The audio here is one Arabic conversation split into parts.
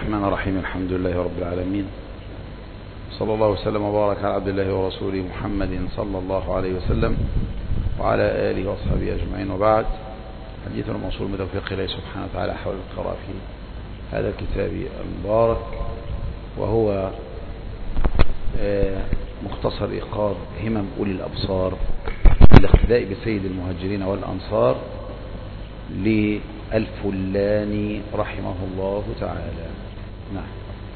الرحمن الرحيم. الحمد لله رب العالمين، صلى الله وسلم وبارك على عبد الله ورسوله محمد صلى الله عليه وسلم وعلى آله وأصحابه أجمعين، وبعد. حديثنا موصول بتوفيق الله سبحانه وتعالى حول القراءة في هذا الكتاب المبارك، وهو مختصر إيقاظ همم أولي الأبصار بالاقتداء بسيد المهاجرين والأنصار للفلاني رحمه الله تعالى. نعم.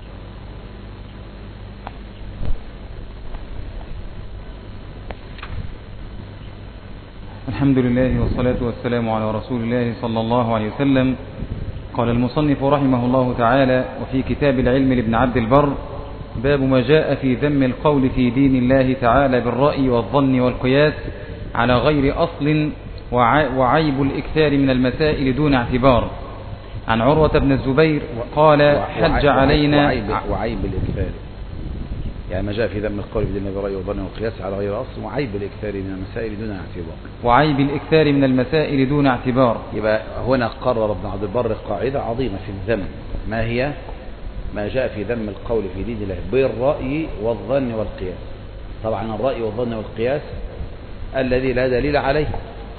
الحمد لله والصلاة والسلام على رسول الله صلى الله عليه وسلم. قال المصنف رحمه الله تعالى: وفي كتاب العلم لابن عبد البر باب ما جاء في ذم القول في دين الله تعالى بالرأي والظن والقياس على غير أصل، وعيب الإكثار من المسائل دون اعتبار. عن عروة بن الزبير قال: حج علينا وعيب الإكثار، يعني ما جاء في ذم القول في دين الله بالرأي والظن والقياس على غير أصل، وعيب الإكثار من المسائل دون اعتبار. وعيب الإكثار من المسائل دون اعتبار. يبقى هنا قرر ابن عبد البر قاعدة عظيمة في الذم. ما هي؟ ما جاء في ذم القول في دين الله بالرأي والظن والقياس. طبعا الرأي والظن والقياس الذي لا دليل عليه،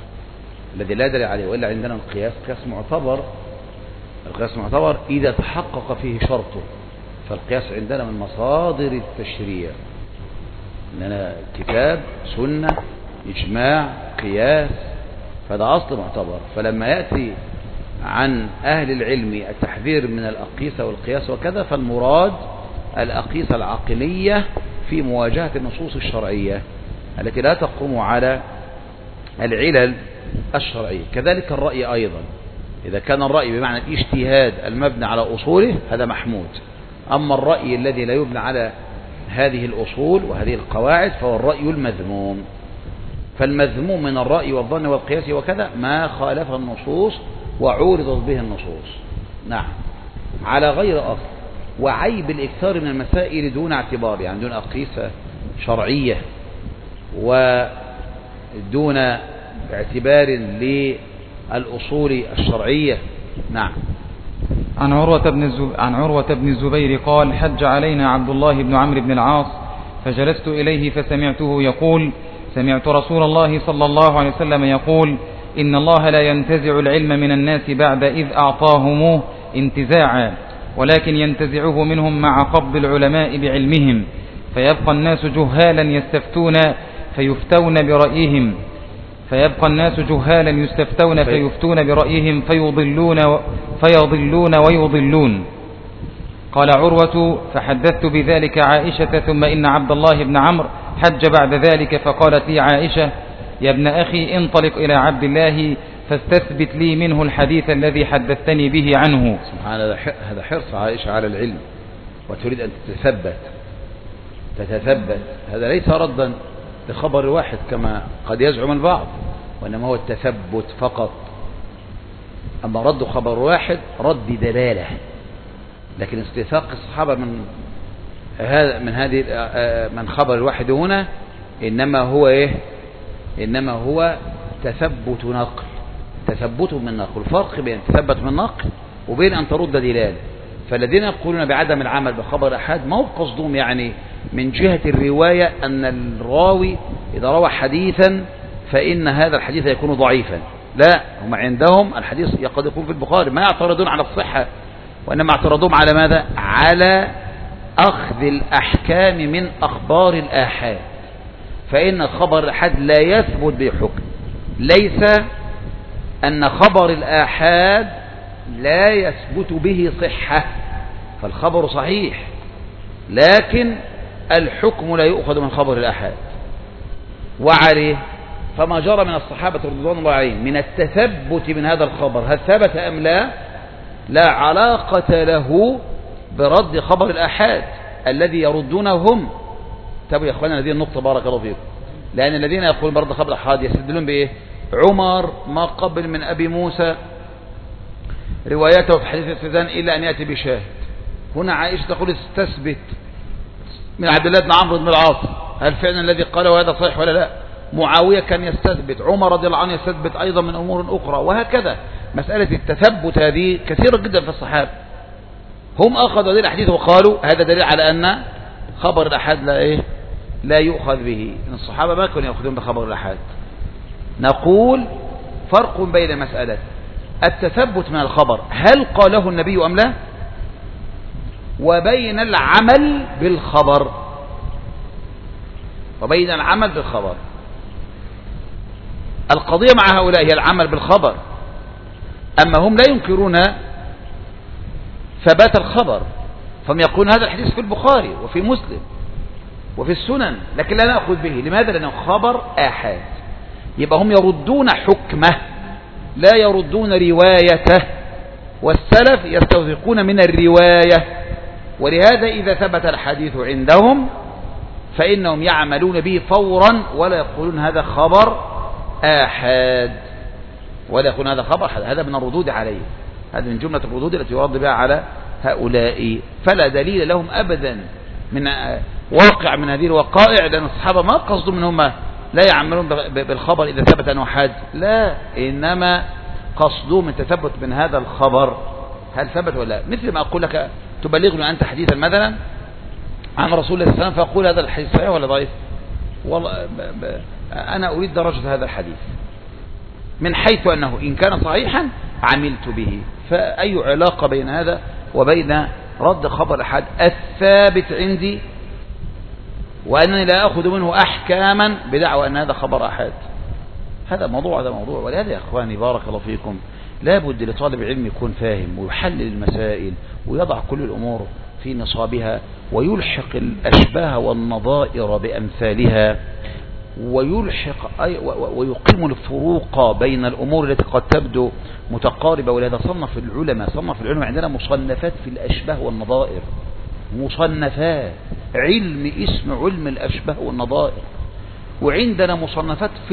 وإلا عندنا القياس قياس معتبر. القياس معتبر إذا تحقق فيه شرطه، فالقياس عندنا من مصادر التشريع، إننا كتاب سنة إجماع قياس، فده أصل معتبر. فلما يأتي عن أهل العلم التحذير من الأقيسة والقياس وكذا، فالمراد الأقيسة العقلية في مواجهة النصوص الشرعية التي لا تقوم على العلل الشرعية. كذلك الرأي أيضا، إذا كان الرأي بمعنى الاجتهاد المبني على أصوله هذا محمود. أما الرأي الذي لا يبنى على هذه الأصول وهذه القواعد فهو الرأي المذموم. فالمذموم من الرأي والظن والقياس وكذا ما خالف النصوص وعورضت به النصوص، نعم، على غير أصل. وعيب الإكثار من المسائل دون اعتبار، يعني دون أقيسة شرعية ودون اعتبار للأصول الشرعية. نعم. عن عروة بن الزبير قال: حج علينا عبد الله بن عمرو بن العاص فجلست إليه فسمعته يقول: سمعت رسول الله صلى الله عليه وسلم يقول: إن الله لا ينتزع العلم من الناس بعد إذ أعطاهموه انتزاعا، ولكن ينتزعه منهم مع قبض العلماء بعلمهم، فيبقى الناس جهالا يستفتون فيفتون برأيهم فيضلون ويضلون. قال عروة: فحدثت بذلك عائشة، ثم إن عبد الله بن عمرو حج بعد ذلك، فقالت لي عائشة: يا ابن أخي انطلق إلى عبد الله فاستثبت لي منه الحديث الذي حدثتني به عنه. سبحان الله، هذا حرص عائشة على العلم، وتريد أن تتثبت. هذا ليس ردا لخبر واحد كما قد يزعم البعض، وإنما هو التثبت فقط. أما رد خبر واحد رد دلالة، لكن استيثاق الصحابة من خبر الواحد هنا إنما هو تثبت نقل، تثبت من نقل. الفرق بين تثبت من نقل وبين أن ترد دلالة. فالذين يقولون بعدم العمل بخبر أحد ما هو قصدهم يعني من جهة الرواية أن الراوي إذا روى حديثا فإن هذا الحديث يكون ضعيفا، لا، هم عندهم الحديث قد يكون في البخاري، ما يعترضون على الصحة، وإنما اعترضون على ماذا؟ على أخذ الأحكام من أخبار الآحاد. فإن خبر الآحاد لا يثبت بحكم، ليس أن خبر الآحاد لا يثبت به صحة، فالخبر صحيح لكن الحكم لا يؤخذ من خبر الآحاد. وعليه فما جرى من الصحابة رضوان الله عليهم من التثبت من هذا الخبر، هل ثبت أم لا علاقة له برد خبر الآحاد الذي يردونه هم. تابعوا يا أخوانا هذه النقطة، بارك الله فيكم. لأن الذين يقولون برد خبر الآحاد يستدلون بإيه؟ عمر ما قبل من أبي موسى روايته في حديث الاستئذان إلا أن يأتي بشاهد. هنا عائشة تقول استثبت من عبد الله بن عمرو بن العاص هل فعلا الذي قاله هذا صحيح ولا لا. معاوية كان يستثبت، عمر رضي الله عنه يستثبت أيضا من أمور أخرى، وهكذا. مسألة التثبت هذه كثيرة جدا في الصحابة، هم أخذوا هذه الأحاديث وقالوا هذا دليل على أن خبر الأحاد لا يؤخذ به. إن الصحابة ما كانوا يأخذون بخبر الأحاد. نقول فرق بين مسألة التثبت من الخبر هل قاله النبي أم لا، وبين العمل بالخبر. القضية مع هؤلاء هي العمل بالخبر، أما هم لا ينكرون ثبات الخبر، فهم يقولون هذا الحديث في البخاري وفي مسلم وفي السنن، لكن لا نأخذ به. لماذا؟ لأنه خبر آحاد. يبقى هم يردون حكمه لا يردون روايته، والسلف يستوثقون من الرواية. ولهذا إذا ثبت الحديث عندهم فإنهم يعملون به فورا، ولا يقولون هذا خبر آحاد، هذا من الردود عليه، هذا من جملة الردود التي يرد بها على هؤلاء. فلا دليل لهم أبدا من واقع من هذه الوقائع، لأن الصحابة ما قصدوا منهم لا يعملون بالخبر إذا ثبت أنه حاد، لا، إنما قصدوا من تثبت من هذا الخبر هل ثبت ولا لا. مثل ما أقول لك تبلغني أنت حديثا مثلا عن رسول الله صلى الله عليه وسلم، فأقول هذا الحديث صحيح ولا ضعيف؟ والله أنا أريد درجة هذا الحديث من حيث أنه إن كان صحيحا عملت به. فأي علاقة بين هذا وبين رد خبر أحد الثابت عندي وأنني لا أخذ منه أحكاما بدعوى أن هذا خبر أحد؟ هذا موضوع. ولهذا يا أخواني بارك الله فيكم لابد لطالب العلم يكون فاهم ويحلل المسائل ويضع كل الأمور في نصابها، ويلحق الأشباه والنظائر بأمثالها، ويقيم الفروق بين الأمور التي قد تبدو متقاربة. ولهذا صنف العلماء عندنا مصنفات في الأشباه والنظائر، مصنفات اسم علم الأشباه والنظائر، وعندنا مصنفات في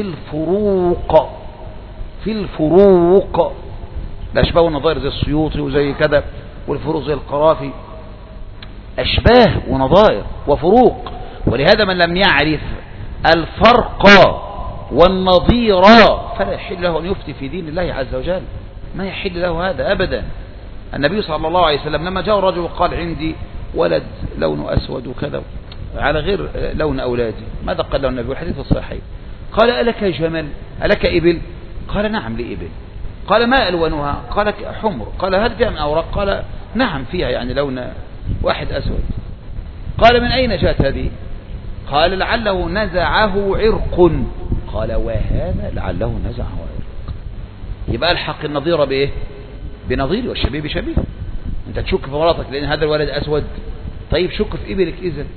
الفروق الأشباه والنظائر زي السيوطي وزي كذا، والفروق زي القرافي، أشباه ونظائر وفروق. ولهذا من لم يعرف الفرق والنظير فلا يحل له أن يفتي في دين الله عز وجل، ما يحل له هذا أبدا. النبي صلى الله عليه وسلم لما جاء الرجل وقال عندي ولد لونه أسود وكذا على غير لون أولادي، ماذا قال له النبي؟ الحديث الصحيح قال ألك جمل؟ ألك إبل؟ قال نعم لي إبل. قال ما ألوانها؟ قال حمر. قال هل فيها من أوراق؟ قال نعم فيها يعني لون واحد أسود. قال من أين جاءت هذه؟ قال لعله نزعه عرق. قال وهذا لعله نزعه عرق. يبقى الحق النظير بإيه؟ بنظير، والشبيه بشبيه. أنت تشك في مراتك لأن هذا الولد أسود، طيب شك في إبلك إذن.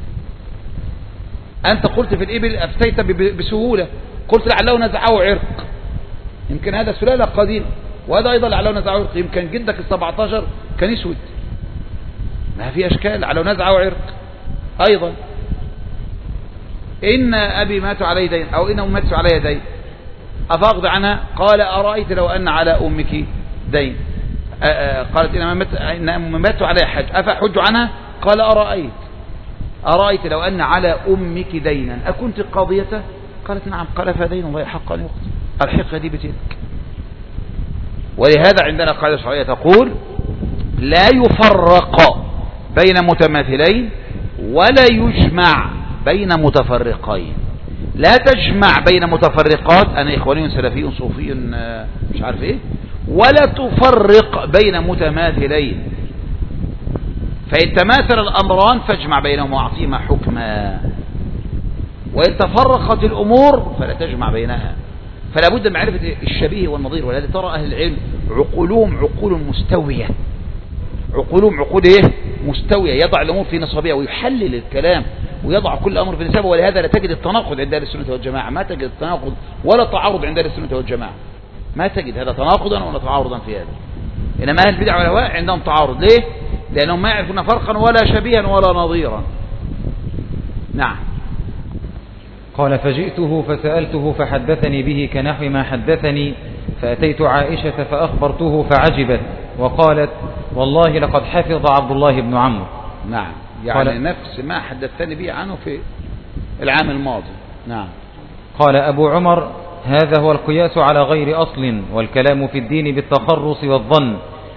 أنت قلت في الإبل أفتيت بسهولة، قلت لعله نزعه عرق، يمكن هذا سلالة قديم، وهذا أيضا لعله نزعه عرق، يمكن جدك 17 كان يسود، ما في أشكال، لعله نزعه عرق. أيضا إن أبي مات علي دين أو إن أمي ماتت علي دين أفأقضي عنها؟ قال أرأيت لو أن على أمك دين. قالت إن أمي ماتت علي حج أفأحج عنها؟ قال أرأيت لو أن على أمك دينا أكنت قاضيته؟ قالت نعم. قال فدين الله حق أن يقضي، الحق دي بتلك. ولهذا عندنا قاعدة شرعية تقول لا يفرق بين متماثلين ولا يجمع بين متفرقين. لا تجمع بين متفرقات، أنا إخواني سلفي صوفي مش عارف إيه، ولا تفرق بين متماثلين. فإن تماثل الأمران فاجمع بينهما واعطيهما حكما، وإن تفرقت الأمور فلا تجمع بينها. فلا بد من معرفة الشبيه والنظير. ولهذا ترى أهل العلم عقول مستوية، عقول إيه؟ مستوية، يضع الأمور في نصابها ويحلل الكلام ويضع كل أمر في نصابه. ولهذا لا تجد التناقض عند أهل السنة والجماعة، ما تجد التناقض ولا تعارض عند أهل السنة والجماعة، ما تجد هذا تناقضا ولا تعارضا في هذا. إنما أهل البدع والأهواء عندهم تعارض. ليه؟ لأنهم ما يعرفون فرقا ولا شبيها ولا نظيرا. نعم. قال فجئته فسألته فحدثني به كنحو ما حدثني، فأتيت عائشة فأخبرته فعجبت وقالت والله لقد حفظ عبد الله بن عمرو. نعم، يعني نفس ما حدثني به عنه في العام الماضي. نعم. قال أبو عمر هذا هو القياس على غير أصل، والكلام في الدين بالتخرص والظن،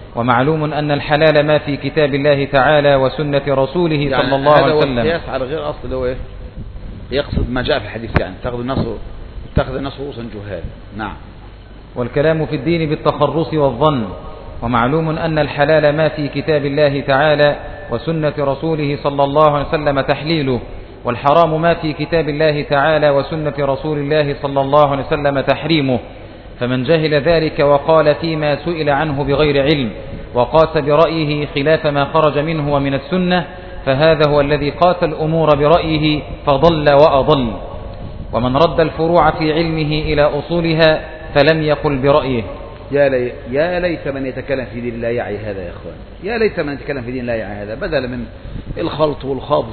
ومعلوم أن الحلال ما في كتاب الله تعالى وسنة رسوله يعني صلى الله عليه وسلم. هذا هو القياس على غير أصل اللي هو إيه؟ يقصد ما جاء في الحديث، يعني تأخذ الناس رؤوسا جهال. نعم. والكلام في الدين بالتخرص والظن. ومعلوم أن الحلال ما في كتاب الله تعالى وسنة رسوله صلى الله عليه وسلم تحليله، والحرام ما في كتاب الله تعالى وسنة رسول الله صلى الله عليه وسلم تحريمه. فمن جهل ذلك وقال فيما سئل عنه بغير علم وقاس برأيه خلاف ما خرج منه ومن السنة، فهذا هو الذي قاس الأمور برأيه فضل وأضل. ومن رد الفروع في علمه إلى أصولها فلم يقل برأيه. يا ليت من يتكلم في دين الله يعي هذا يا أخوان، يا ليت من يتكلم في دين الله يعي هذا، بدل من الخلط والخبط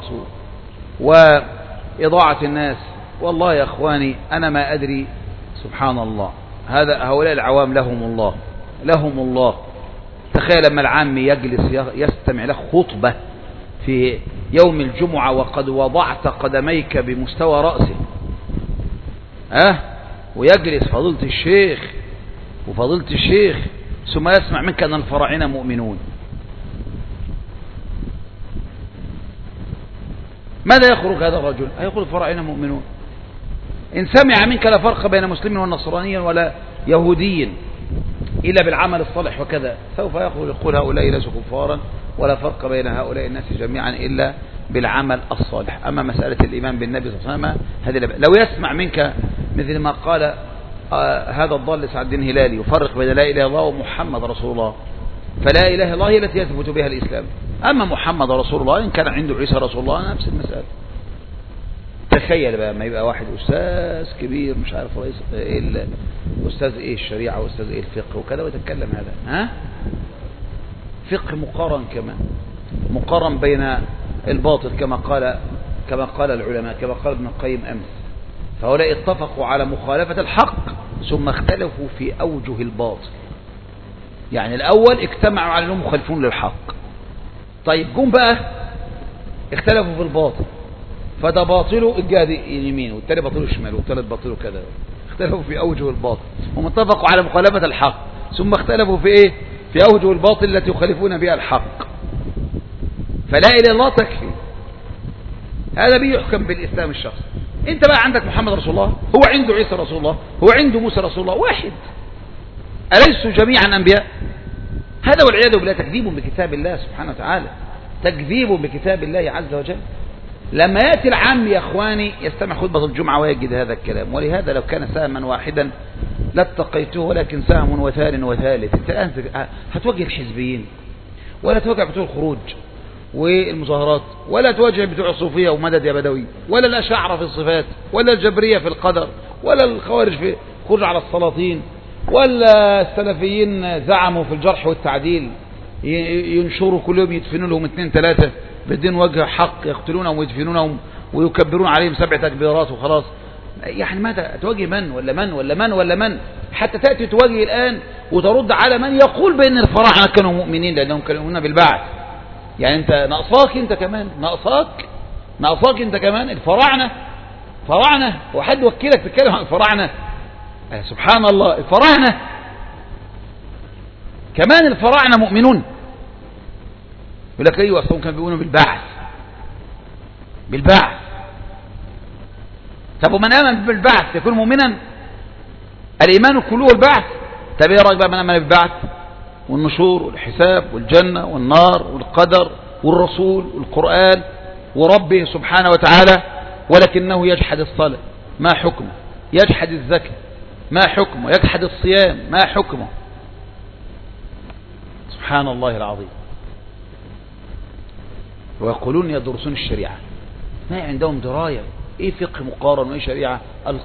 وإضاعة الناس. والله يا أخواني أنا ما أدري، سبحان الله، هؤلاء العوام لهم الله. تخيل لما العام يجلس يستمع له خطبة في يوم الجمعة وقد وضعت قدميك بمستوى رأسه، ويجلس فضيلة الشيخ ثم يسمع منك أن الفراعنة مؤمنون. ماذا يخرج هذا الرجل؟ يقول الفراعنة مؤمنون. إن سمع منك لا فرق بين مسلم ونصراني ولا يهودي إلا بالعمل الصالح وكذا، سوف يخرج يقول هؤلاء ليسوا كفارا ولا فرق بين هؤلاء الناس جميعا إلا بالعمل الصالح. أما مسألة الإيمان بالنبي صلى الله عليه وسلم هذه لو يسمع منك مثل ما قال هذا الضال سعد الدين هلالي يفرق بين لا إله إلا الله ومحمد رسول الله، فلا إله إلا الله هي التي يثبت بها الإسلام، أما محمد رسول الله إن كان عنده عيسى رسول الله نفس المسألة. تخيل بقى ما يبقى واحد أستاذ كبير مش عارف رئيس أستاذ إيه الشريعة وأستاذ إيه الفقه وكذا ويتكلم هذا فقه مقارن، كمان مقارن بين الباطل كما قال العلماء، كما قال ابن القيم أمس. فهؤلاء اتفقوا على مخالفة الحق ثم اختلفوا في أوجه الباطل. يعني الأول اجتمعوا على أنهم مخالفون للحق، طيب جم بقى اختلفوا في الباطل، فده باطله الجهة اليمين والتاني باطله الشمال والثالث باطله كذا، اختلفوا في أوجه الباطل. هم اتفقوا على مخالفة الحق ثم اختلفوا في ايه؟ في أوجه الباطل التي يخالفون بها الحق. فلا إله إلا الله تكفي، هذا بيحكم بالإسلام الشخصي. انت بقى عندك محمد رسول الله، هو عنده عيسى رسول الله، هو عنده موسى رسول الله، واحد. أليسوا جميعا أنبياء؟ هذا والعياذ بالله تكذيب بكتاب الله سبحانه وتعالى، تكذيب بكتاب الله عز وجل. لما يأتي العام يا أخواني يستمع خطبة الجمعة ويجد هذا الكلام. ولهذا لو كان سهما واحدا لاتقيته، ولكن سهم وثان وثالث. انت هتواجه الحزبيين ولا تواجه بتوع الخروج والمظاهرات، ولا تواجه بتوع الصوفية ومدد يا بدوي، ولا الأشاعرة في الصفات، ولا الجبرية في القدر، ولا الخوارج في خروج على السلاطين، ولا السلفيين زعموا في الجرح والتعديل ينشروا كل يوم يدفنوا لهم 2 3 بدين وجه حق، يقتلونهم ويدفنونهم ويكبرون عليهم 7 تكبيرات وخلاص. يعني ماذا تواجه من ولا من ولا من ولا من حتى تأتي تواجه الآن وترد على من يقول بأن الفراعنة كانوا مؤمنين لأنهم كانوا يؤمنون بالبعث. يعني انت ناقصاك انت كمان، ناقصاك انت كمان الفراعنة وحد وكيلك تتكلم عن الفراعنة؟ سبحان الله، الفراعنة كمان الفراعنة مؤمنون. يقول لك ايوه اصلا كانوا بيقولوا بالبعث. طب ومن آمن بالبعث يكون مؤمنا؟ الإيمان كله البعث. طب ايه رأيك بقى من آمن بالبعث والنشور والحساب والجنة والنار والقدر والرسول والقرآن وربه سبحانه وتعالى، ولكنه يجحد الصلاة ما حكمه، يجحد الزكاة ما حكمه، يجحد الصيام ما حكمه؟ سبحان الله العظيم. ويقولون يدرسون الشريعة، ما عندهم دراية ايه فقه مقارن وايه شريعة.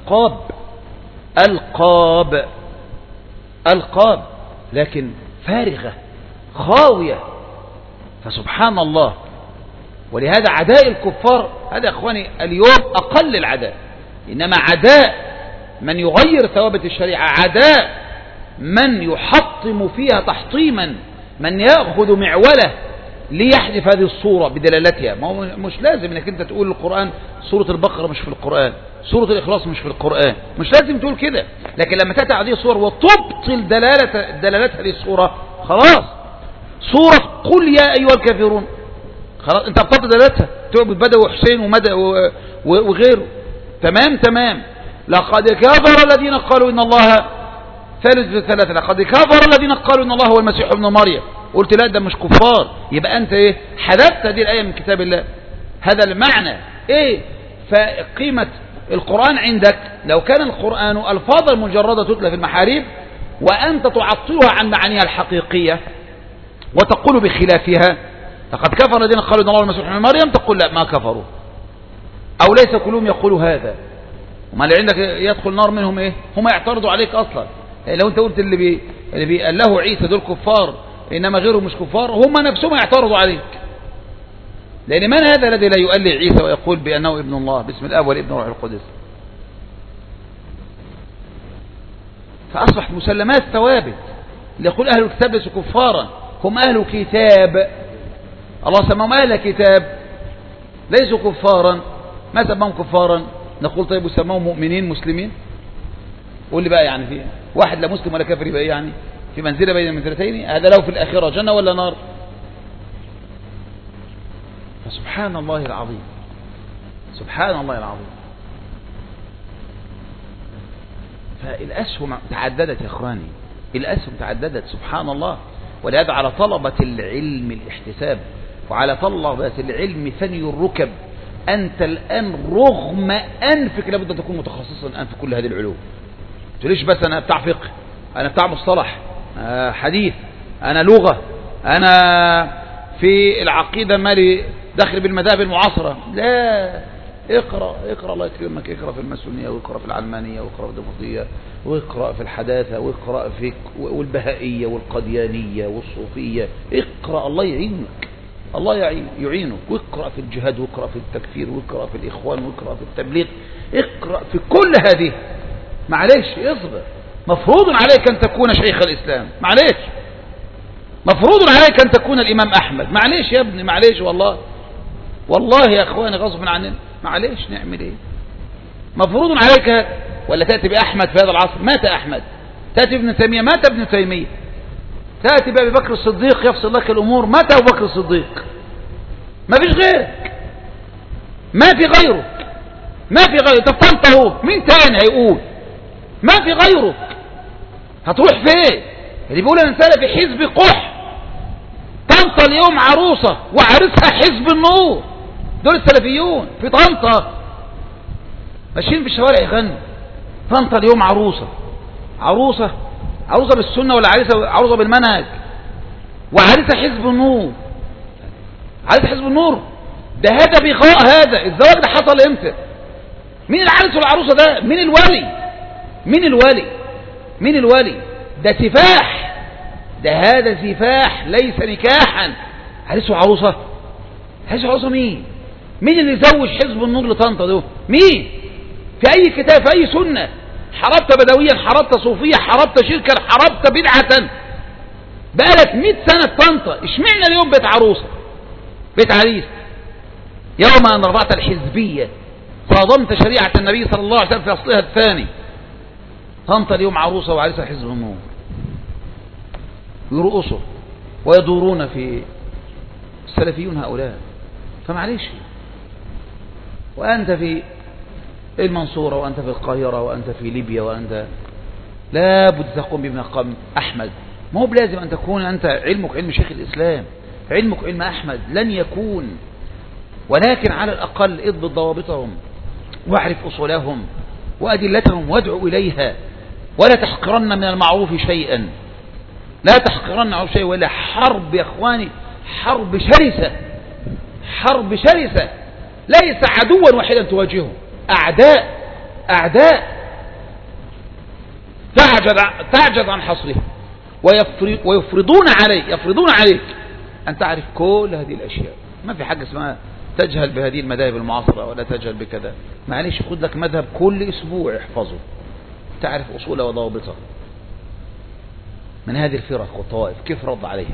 ألقاب لكن فارغة خاوية. فسبحان الله. ولهذا عداء الكفار هذا يا اخواني اليوم اقل العداء، انما عداء من يغير ثوابت الشريعة، عداء من يحطم فيها تحطيما، من يأخذ معولة ليحذف هذه الصورة بدلالتها. ما هو مش لازم انك انت تقول القرآن سورة البقرة مش في القرآن، سورة الإخلاص مش في القرآن، مش لازم تقول كده. لكن لما تأتي هذه الصور وتبطل دلالتها للصورة خلاص صورة قل يا أيها الكافرون، خلاص انت بتطلع دلالتها، تعبد بدوي وحسين وغيره. تمام. لقد كفر الذين قالوا إن الله ثالث ثلاثة، لقد كفر الذين قالوا إن الله هو المسيح ابن مريم. قلت لا ده مش كفار، يبقى أنت إيه حذفت هذه الآية من كتاب الله. هذا المعنى إيه. فقيمة القرآن عندك لو كان القرآن ألفاظ مجردة تتلى في المحاريب وأنت تعطلها عن معانيها الحقيقية وتقول بخلافها، لقد كفر الذين قالوا إن الله هو المسيح ابن مريم، تقول لا ما كفروا، أو ليس كلهم يقولوا هذا. وما اللي عندك يدخل نار منهم إيه؟ هم يعترضوا عليك أصلا. لو أنت قلت اللي بيأله عيسى دول كفار إنما غيرهم مش كفار، هم نفسهم يعترضوا عليك. لأن من هذا الذي لا يؤله عيسى ويقول بأنه ابن الله باسم الآب والابن والروح القدس؟ فأصبحت مسلمات ثوابت. اللي يقول أهل الكتاب ليسوا كفارا، هم أهل كتاب، الله سماهم أهل كتاب ليسوا كفارا. ما سماهم كفارا؟ نقول طيب وسماهم مؤمنين مسلمين؟ قول لي بقى يعني في واحد لا مسلم ولا كافر يبقى يعني في منزلة بين المنزلتين؟ هذا لو في الآخرة جنة ولا نار؟ فسبحان الله العظيم، سبحان الله العظيم. فالأسهم تعددت يا إخواني، الأسهم تعددت سبحان الله. ولهذا على طلبة العلم الاحتساب، وعلى طلبة العلم ثني الركب. أنت الآن رغم أنفك لابد أن تكون متخصصا الآن في كل هذه العلوم. تقوليش بس أنا بتاع فقه، أنا بتاع مصطلح حديث، أنا لغة، أنا في العقيدة مالي داخل بالمذاهب المعاصرة. لا، اقرأ الله يكرمك، اقرأ في الماسونية، واقرأ في العلمانية، واقرأ في الديمقراطية، واقرأ في الحداثة، واقرأ في والبهائية والقديانية والصوفية. اقرأ الله يعينك، الله يعينك. واقرأ في الجهاد، واقرأ في التكفير، واقرأ في الإخوان، واقرأ في التبليغ، اقرأ في كل هذه. معلش اصبر، مفروض عليك أن تكون شيخ الإسلام، معلش مفروض عليك أن تكون الإمام أحمد، معلش يا ابني، معلش والله يا أخواني غصب عننا، معلش نعمل إيه؟ مفروض عليك. ولا تأتي بأحمد في هذا العصر؟ مات أحمد. تأتي ابن تيمية؟ مات ابن تيمية. تأتي بأبي بكر الصديق يفصل لك الأمور؟ مات أبو بكر الصديق. ما فيش غيرك، ما في غيرك، ما في غيرك. طب تنطه مين تاني هيقول؟ ما في غيرك، هتروح فين؟ اللي بيقول أنا سالة في حزب قح، طنطا اليوم عروسة وعرسها حزب النور، دول السلفيون في طنطا ماشيين في الشوارع يغنوا. طنطا اليوم عروسة بالسنة ولا عروسة بالمنهج، وعرسها حزب النور. عرسها حزب النور ده هذا بغاء. هذا الزواج ده حصل امتى؟ مين العرس والعروسة ده؟ مين الولي؟ ده سفاح، ده هذا سفاح ليس نكاحا. عرس وعروسة، مين اللي يزوج حزب النور لطنطا ده؟ مين؟ في أي كتاب، في أي سنة؟ حربت بدويا، حربت صوفية، حربت شركا، حربت بدعة. بقالك 100 سنة طنطا، اشمعنا اليوم بيت عروسة، بيت عريس؟ يوم أن رفعت الحزبية صادمت شريعة النبي صلى الله عليه وسلم في أصلها الثاني. طنطا اليوم عروسة وعريسها حزب النور، يرقصوا ويدورون في السلفيون هؤلاء. فمعليش، وأنت في المنصورة، وأنت في القاهرة، وأنت في ليبيا، وأنت لا بد تقوم بمقام أحمد. ما هو بلازم أن تكون أنت علمك علم شيخ الإسلام، علمك علم أحمد، لن يكون، ولكن على الأقل اضبط ضوابطهم واعرف أصولهم وأدلتهم وادعو إليها، ولا تحقرن من المعروف شيئا، لا تحقرن معروف شيئا. ولا حرب يا إخواني، حرب شرسة، حرب شرسة، ليس عدوا واحدا تواجهه، أعداء تعجز عن حصره، ويفرضون عليك أن تعرف كل هذه الأشياء. ما في حاجة اسمها تجهل بهذه المذاهب المعاصرة ولا تجهل بكذا. معلش خذ لك مذهب كل أسبوع احفظه، تعرف أصوله وضوابطه من هذه الفرق والطوائف كيف رد عليها.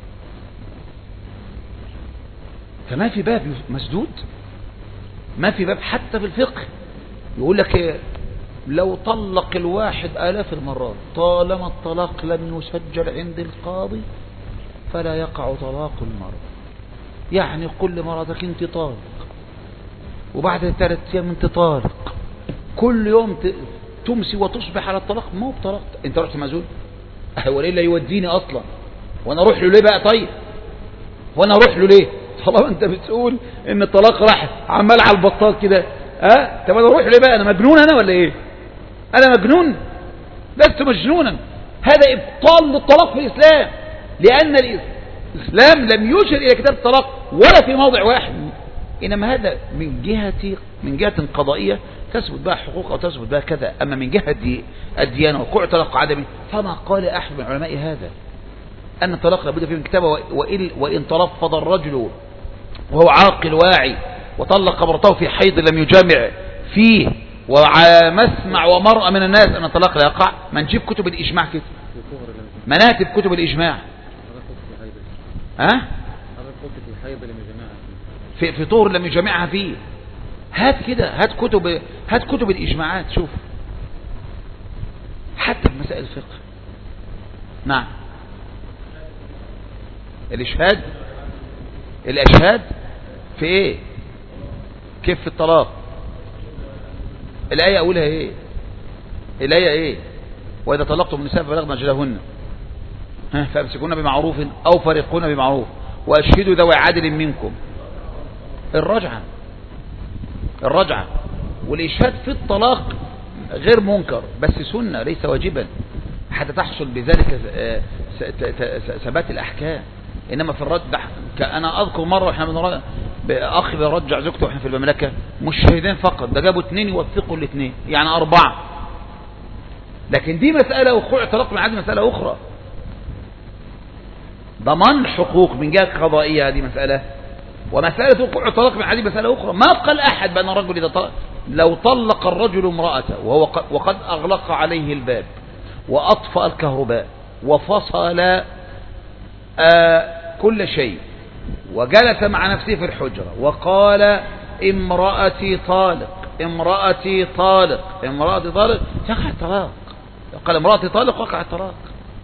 فما في باب مسدود، ما في باب حتى في الفقه يقول لك لو طلق الواحد آلاف المرات طالما الطلاق لم يسجل عند القاضي فلا يقع طلاق المرأة. يعني كل مراتك انت طالق، وبعد 3 أيام انت طالق، كل يوم تمسي وتصبح على الطلاق. ما هو بطلاق، انت رحت مأذون هو ليه اللي يوديني اصلا؟ وانا اروح له ليه بقى؟ طيب وانا اروح له ليه طالما انت بتقول ان الطلاق راح عمال على البطال كده؟ طب انا اروح ليه بقى؟ انا مجنون انا ولا ايه؟ انا مجنون؟ لست مجنونا. هذا ابطال للطلاق في الاسلام، لان الاسلام لم يشر الى كتاب الطلاق ولا في موضع واحد، انما هذا من جهة قضائية تثبت بها حقوق او تثبت بها كذا. اما من جهة الديانة وقوع طلاق عدمي فما قال احد من العلماء هذا، ان الطلاق لابد فيه من كتابه. وان تلفظ الرجل وهو عاقل واعي وطلق امرأته في حيض لم يجامع فيه ومسمع ومرأة من الناس ان الطلاق لا يقع، ما نجيب كتب الاجماع كده، مناتب كتب الاجماع. في طهر لم يجامعها فيه. هات كده، هات كتب الاجماعات، شوف حتى في مسائل الفقه. نعم. الاشهاد في ايه؟ كيف في الطلاق؟ الآية أقولها ايه؟ الآية ايه؟ وإذا طلقتم النساء فبلغن أجلهن فامسكوهن بمعروف أو فارقوهن بمعروف وأشهدوا ذوي عدل منكم. الرجعة والإشهاد في الطلاق غير منكر بس سنة ليس واجبا حتى تحصل بذلك ثبات الأحكام. إنما في الرد أنا أذكر مرة وإحنا أخي بيرجع زوجته وإحنا في المملكة مش شهدين فقط، ده جابوا 2 يوثقوا الاثنين، يعني 4. لكن دي مسألة، وقوع طلاق من عدم مسألة أخرى. ضمان الحقوق من جهة قضائية هذه مسألة، ومسألة وقوع طلاق من عدم مسألة أخرى. ما قال أحد بأن الرجل إذا طلق، لو طلق الرجل امرأته وقد أغلق عليه الباب وأطفأ الكهرباء وفصل كل شيء وجلس مع نفسه في الحجرة وقال امرأتي طالق امرأتي طالق امرأتي طالق، يقع الطلاق. قال امرأتي طالق وقع الطلاق.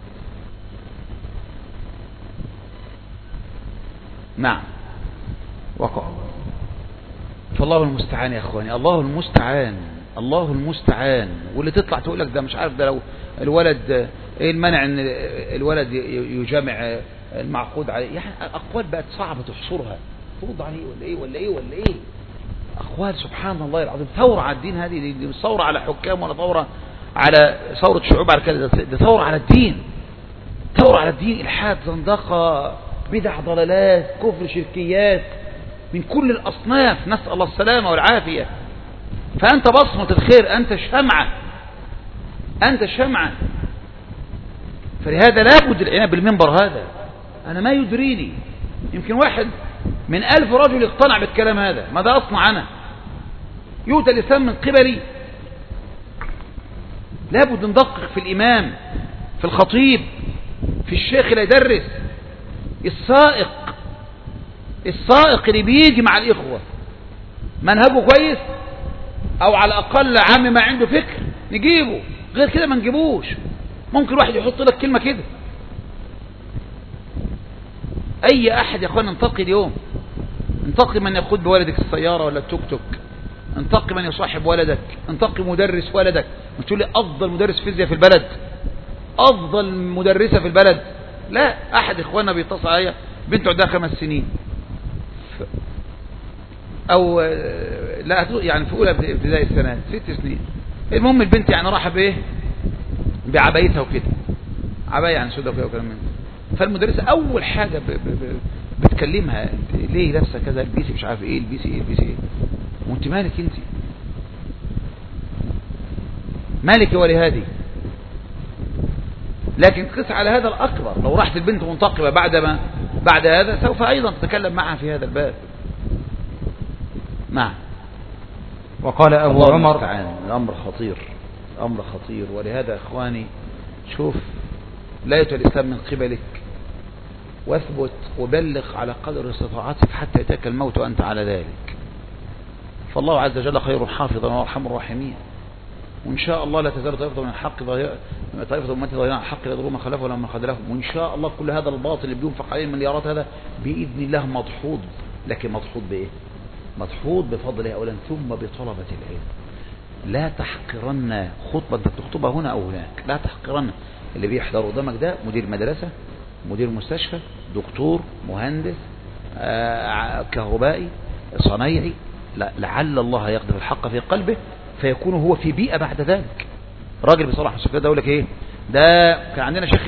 نعم وقع. فالله المستعان يا اخواني، الله المستعان، الله المستعان. واللي تطلع تقول لك ده مش عارف، ده لو الولد ايه المانع ان الولد يجامع المعقود عليه؟ يعني اقوال بقت صعبة تحصرها، ترد عليه ولا ايه ولا ايه ولا ايه؟ اقوال سبحان الله العظيم. ثورة على الدين هذه، دي مش ثورة على حكام ولا ثورة على ثورة شعوب على كده، ده ثورة على الدين، ثورة على الدين. الحاد، زندقة، بدع، ضلالات، كفر، شركيات من كل الأصناف، نسأل الله السلامة والعافية. فأنت بصمة الخير، أنت شمعة، أنت شمعة. فلهذا لابد العناية بالمنبر هذا. أنا ما يدريني، يمكن واحد من 1000 رجل يقتنع بالكلام هذا، ماذا أصنع أنا؟ يؤتى الإسلام من قبلي. لابد ندقق في الإمام، في الخطيب، في الشيخ اللي يدرس، السائق اللي بيجي مع الإخوة منهجه كويس، أو على الأقل عام ما عنده فكر نجيبه، غير كده ما نجيبوش. ممكن واحد يحط لك كلمة كده. أي أحد يا أخوان انتقي اليوم، انتقي من يقود بولدك السيارة ولا التوك توك، انتقي من يصاحب ولدك، انتقي مدرس ولدك. مش تقول لي أفضل مدرس فيزياء في البلد، أفضل مدرسة في البلد. لا، أحد إخواننا بيتصل عليا بنته عندها 5 سنين أو لا يعني في أولى ابتدائي السنة 6 سنين. المهم البنت يعني راحة بإيه؟ بعبايتها وكده، عباية يعني سودة وكده وكلام من ده. فالمدرسة أول حاجة بتكلمها، انت ليه لابسة كذا؟ البسي مش عارف إيه، البسي إيه البسي إيه. وأنت مالك؟ أنت مالك ولهذه؟ لكن قس على هذا الأكبر، لو راحت البنت منتقبة بعد هذا سوف أيضا تتكلم معها في هذا الباب. نعم. وقال أبو عمر: الأمر خطير، أمر خطير. ولهذا إخواني شوف، لا يؤتى الإسلام من قبلك، واثبت وبلغ على قدر استطاعتك حتى يأتيك الموت وأنت على ذلك. فالله عز وجل خير حافظا وأرحم الراحمين. وإن شاء الله لا تزال طائفة من الحق طائفة أمتي ظاهرين على الحق لا يضرون من خلفهم ولا من خذلهم، وإن شاء الله كل هذا الباطل اللي بينفق عليه المليارات هذا بإذن الله مدحوض، لكن مدحوض بإيه؟ مدحوض بفضل أولا ثم بطلبة العلم. لا تحقرن خطبة أنت بتخطبها هنا أو هناك، لا تحقرن اللي بيحضر قدامك ده مدير مدرسة، مدير مستشفى، دكتور، مهندس، كهربائي، صنايعي، لا لعل الله يقذف الحق في قلبه فيكون هو في بيئة بعد ذلك. راجل بصراحة الشيخ ده يقول لك ايه ده، كان عندنا شيخ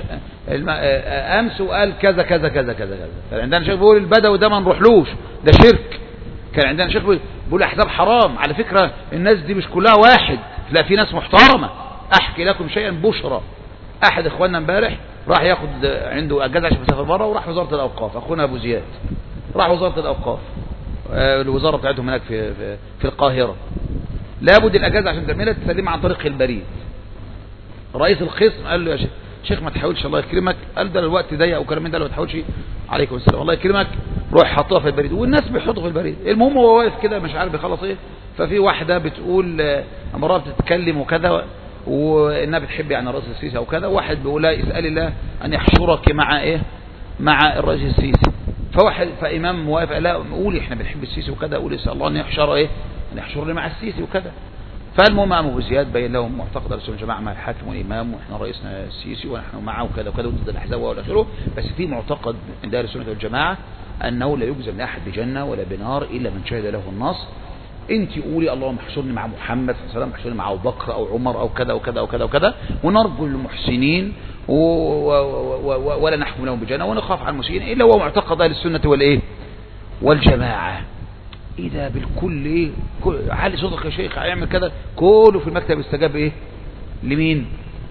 امس وقال كذا كذا كذا كذا كذا، كان عندنا شيخ بيقول البدوي ده ما نروحلوش ده شرك، كان عندنا شيخ بيقول احزاب حرام. على فكرة الناس دي مش كلها واحد، لا في ناس محترمة. احكي لكم شيئا بشرى، احد اخواننا امبارح راح ياخد عنده اجازه عشان يسافر بره، وراح وزاره الاوقاف، اخونا ابو زياد راح وزاره الاوقاف، الوزاره بتاعتهم هناك في القاهره. لابد الاجازه عشان تعملها تسلمها عن طريق البريد. رئيس القسم قال له يا شيخ ما تحاولش الله يكرمك، قال ده الوقت ضيق وكلام من ده، ما تحاولش. عليكم السلام الله يكرمك، روح حطها في البريد، والناس بيحطوا في البريد. المهم هو واقف كده مش عارف يخلص ايه، ففي واحده بتقول امراه بتتكلم وكذا وانها بتحب يعني الرئيس السيسي او كذا، واحد بيقول لها اسال الله ان يحشرك مع ايه، مع الرئيس السيسي. فامام واقف قال لها قولي احنا بنحب السيسي وكذا، قولي اسال الله ان يحشر ايه، ان يحشرني مع السيسي وكذا. فالمهم ابو زياد بين لهم معتقد السنه والجماعه مع الحاكم والامام، واحنا رئيسنا السيسي ونحن معه وكذا وكذا وضد الاحزاب والى اخره. بس في معتقد عند اهل السنه والجماعه انه لا يجزم لاحد بجنه ولا بنار الا من شهد له النص. انت قولي اللهم احشرني مع محمد صلى الله عليه وسلم، احشرني مع ابو بكر او عمر او كذا وكذا وكذا وكذا، ونرجو المحسنين ولا نحكم لهم بجنه ونخاف على المسيئين، الا هو معتقد اهل السنه والايه والجماعه. اذا بالكل ايه علي صوتك يا شيخ هيعمل كذا، كله في المكتب استجاب ايه لمين؟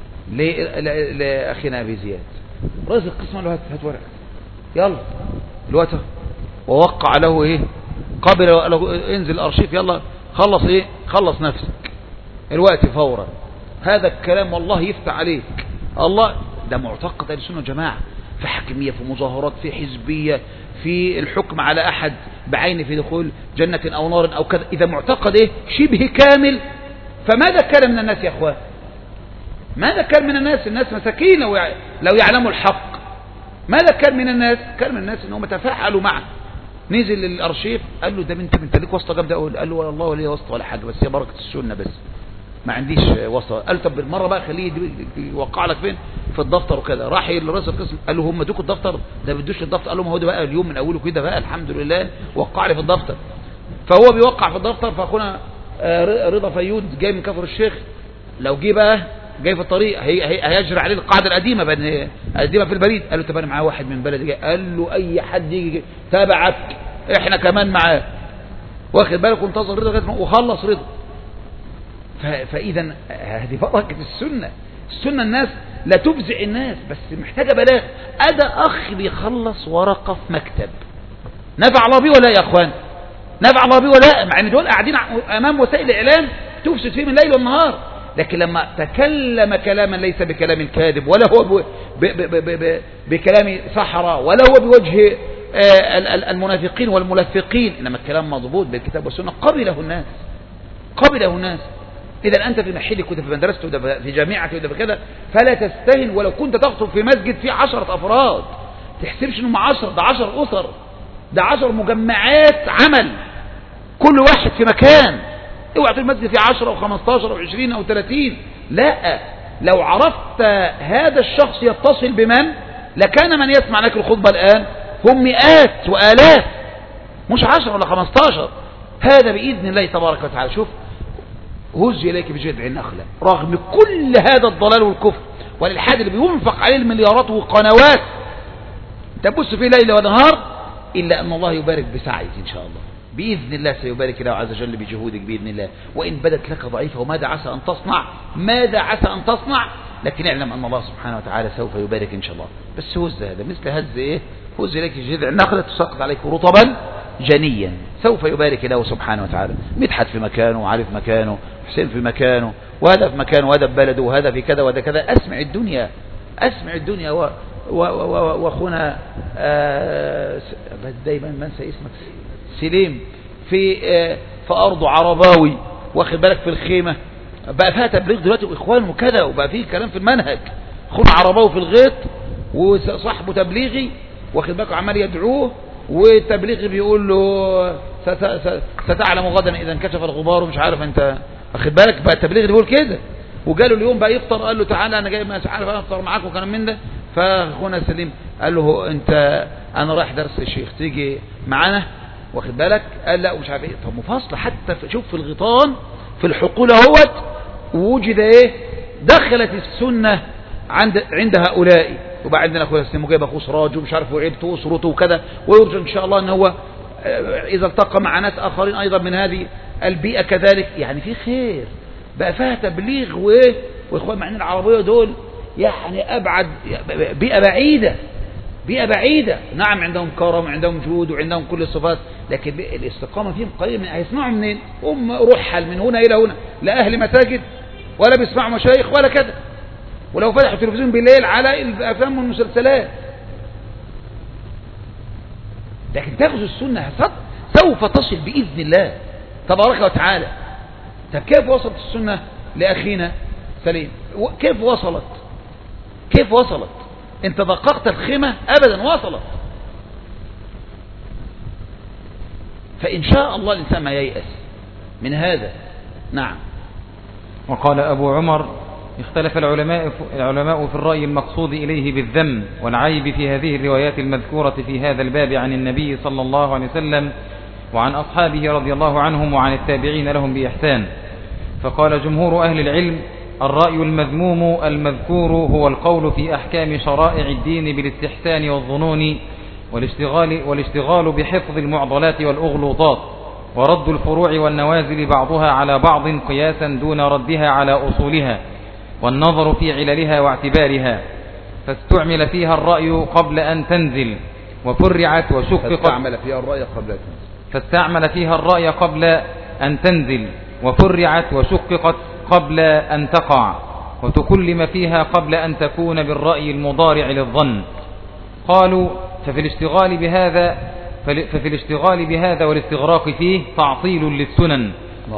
لاخينا ابي زياد. رئيس القسم قال له هات ورقه يلا الوقت، ووقع له ايه قبل له انزل الارشيف يلا خلص ايه، خلص نفسك الوقت فورا. هذا الكلام والله يفتح عليك الله. ده معتقد اهل السنه والجماعه، في حكميه، في مظاهرات، في حزبيه، في الحكم على احد بعين في دخول جنه او نار او كذا. اذا معتقد ايه شبه كامل، فماذا كان من الناس يا اخوان؟ ماذا كان من الناس؟ الناس مساكين لو يعلموا الحق. ماذا كان من الناس؟ كان من الناس انهم تفاعلوا معه. نزل الارشيف قال له ده انت ليك واسطه جامده قوي، قال له والله ولا لي واسطه ولا حاجه، بس هي بركه السنه بس ما عنديش واسطه. قال طب بالمره بقى خليه يوقع لك فين في الدفتر وكذا. راح لرئيس القسم قال له هم ادوك الدفتر ده؟ ما ادوش الدفتر. قال له ما هو ده بقى اليوم من اوله كده بقى الحمد لله وقع لي في الدفتر. فهو بيوقع في الدفتر، فاخونا رضا فيود جاي من كفر الشيخ، لو جه بقى جاي في الطريق هيجري عليه القاعده القديمه في البريد. قال له طب انا معاه واحد من بلدي جاي. قال له اي حد يجي تابعك احنا كمان معاه، واخد بالك، وانتظر رضا وخلص رضا. فاذا هذه بركه السنه. السنه الناس لا تفزع الناس، بس محتاجه بلاغ. ادا اخ بيخلص ورقه في مكتب، نفع الله بيه ولا يا اخوان؟ نفع الله بيه ولا؟ مع ان دول قاعدين امام وسائل الاعلام تفسد فيهم الليل والنهار، لكن لما تكلم كلاما ليس بكلام الكاذب، ولا هو بكلام سحرة، ولا هو بوجه المنافقين والملفقين، انما الكلام مضبوط بالكتاب والسنه، قبله الناس. اذا انت في محلك وده في مدرستك وده في جامعتك وده في كذا، فلا تستهن. ولو كنت تخطب في مسجد فيه 10 افراد، تحسبش انهم 10، ده 10 اسر، ده 10 مجمعات عمل، كل واحد في مكان. اوعى تقول المسجد فيه 10 و15 و20 او 30. لا، لو عرفت هذا الشخص يتصل بمن، لكان من يسمع لك الخطبه الان هم مئات والاف، مش 10 ولا 15. هذا باذن الله تبارك وتعالى. شوف، هز اليك بجذع النخله، رغم كل هذا الضلال والكفر والالحاد اللي بينفق عليه المليارات والقنوات تبث فيه ليل ونهار، الا ان الله يبارك بسعيك ان شاء الله. بإذن الله سيبارك الله عز وجل بجهودك بإذن الله. وإن بدت لك ضعيفة وماذا عسى أن تصنع، لكن اعلم أن الله سبحانه وتعالى سوف يبارك إن شاء الله. بس هز هذا مثل هز إيه؟ هز إليك جذع النخلة تساقط عليك رطبا جنيا، سوف يبارك الله سبحانه وتعالى. مدحت في مكانه، وعارف مكانه، حسين في مكانه، وهذا في مكانه، وهذا في بلده، وهذا في كذا وهذا كذا. أسمع الدنيا وأخونا دايما منسى اسمك، سليم في أرض عرباوي، واخد بالك، في الخيمة بقى فيها تبليغ دلوقتي واخوان وكذا، وبقى فيه كلام في المنهج، خد عرباوي في الغيط وصاحبه تبليغي واخد بالك عمال يدعوه، والتبليغي بيقول له ستعلم غدا اذا انكشف الغبار ومش عارف انت واخد بالك. بقى التبليغي بيقول كده، وجاله اليوم بقى يفطر قال له تعالى انا جاي مش عارف افطر معاك وكلام من ده. فاخونا سليم قال له انت انا رايح درس الشيخ تيجي معانا واخد بالك، قال لا ومش عارف ايه. طب مفاصله حتى شوف في الغيطان في الحقول اهوت وجد ايه دخلت السنه عند هؤلاء. وبقى عندنا اخويا سليم وجايب اخوه سراج ومش عارف وعيبته واسرته وكذا، ويرجو ان شاء الله ان هو اذا التقى مع ناس اخرين ايضا من هذه البيئه كذلك يعني في خير بقى فيها تبليغ وايه. واخوان معين العربيه دول يعني ابعد بيئه بعيده، بيئه بعيده. نعم عندهم كرم وعندهم جود وعندهم كل الصفات، لكن الاستقامه فيهم قليل. من هيسمعوا منين؟ هم رحل من هنا الى هنا، لا اهل مساجد ولا بيسمعوا مشايخ ولا كذا. ولو فتحوا التلفزيون بالليل على الافلام والمسلسلات. لكن تاخذ السنه سوف تصل باذن الله تبارك وتعالى. طب كيف وصلت السنه لاخينا سليم؟ كيف وصلت؟ كيف وصلت؟ انت دققت الخيمه؟ ابدا وصلت. فان شاء الله الانسان ما ييأس من هذا. نعم. وقال ابو عمر اختلف العلماء في الرأي المقصود إليه بالذم والعيب في هذه الروايات المذكورة في هذا الباب عن النبي صلى الله عليه وسلم وعن أصحابه رضي الله عنهم وعن التابعين لهم بإحسان. فقال جمهور أهل العلم الرأي المذموم المذكور هو القول في أحكام شرائع الدين بالاستحسان والظنون والاشتغال بحفظ المعضلات والأغلوطات ورد الفروع والنوازل بعضها على بعض قياسا دون ردها على أصولها والنظر في عللها واعتبارها. فاستعمل فيها الرأي قبل أن تنزل وفرعت وشققت. فاستعمل فيها الرأي قبل أن تنزل وفرعت وشققت قبل أن تقع وتكلم فيها قبل أن تكون بالرأي المضارع للظن. قالوا ففي الاشتغال بهذا والاستغراق فيه تعطيل للسنن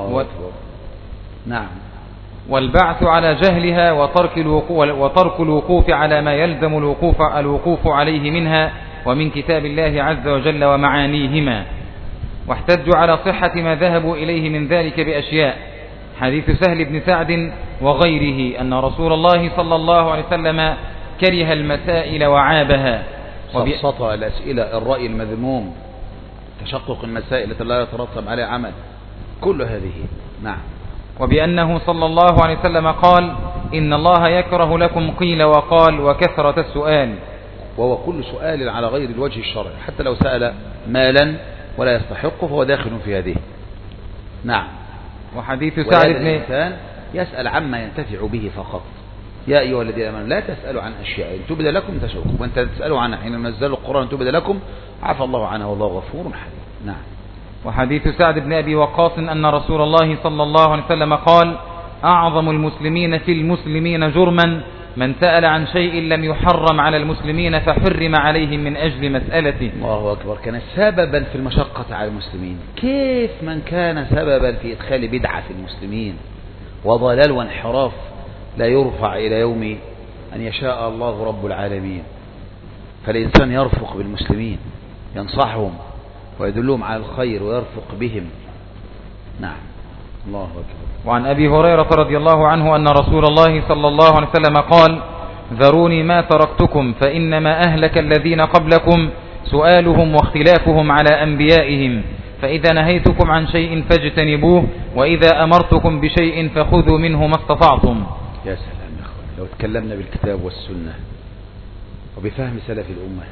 نعم والبعث على جهلها وترك الوقوف على ما يلزم الوقوف عليه منها ومن كتاب الله عز وجل ومعانيهما. واحتجوا على صحة ما ذهبوا إليه من ذلك بأشياء: حديث سهل بن سعد وغيره أن رسول الله صلى الله عليه وسلم كره المسائل وعابها سطى الأسئلة، الرأي المذموم، تشقق المسائل التي لا يترتب عليها عمل، كل هذه. نعم. وبأنه صلى الله عليه وسلم قال إن الله يكره لكم قيل وقال وكثرة السؤال، وهو كل سؤال على غير الوجه الشرعي، حتى لو سأل مالا ولا يستحقه فهو داخل في هذه. نعم. وحديث سعد بن الإنسان يسأل عما ينتفع به فقط. يا أيها الذين آمنوا لا تسألوا عن أشياء إن تبد لكم تسؤكم وأنت تسألوا عنها حين نزلوا القرآن تبد لكم عفى الله عنها والله غفور حليم. نعم. وحديث سعد بن أبي وقاص أن رسول الله صلى الله عليه وسلم قال أعظم المسلمين في المسلمين جرما من سأل عن شيء لم يحرم على المسلمين فحرم عليهم من أجل مسألته. الله أكبر. كان سببا في المشقة على المسلمين. كيف من كان سببا في إدخال بدعة في المسلمين وضلال وانحراف لا يرفع إلى يوم أن يشاء الله رب العالمين. فالإنسان يرفق بالمسلمين، ينصحهم ويدلهم على الخير ويرفق بهم. نعم. الله أكبر. وعن أبي هريرة رضي الله عنه أن رسول الله صلى الله عليه وسلم قال ذروني ما تركتكم فإنما أهلك الذين قبلكم سؤالهم واختلافهم على أنبيائهم فإذا نهيتكم عن شيء فاجتنبوه وإذا أمرتكم بشيء فخذوا منه ما استطعتم. يا سلام يا أخوان، لو تكلمنا بالكتاب والسنة وبفهم سلف الأمة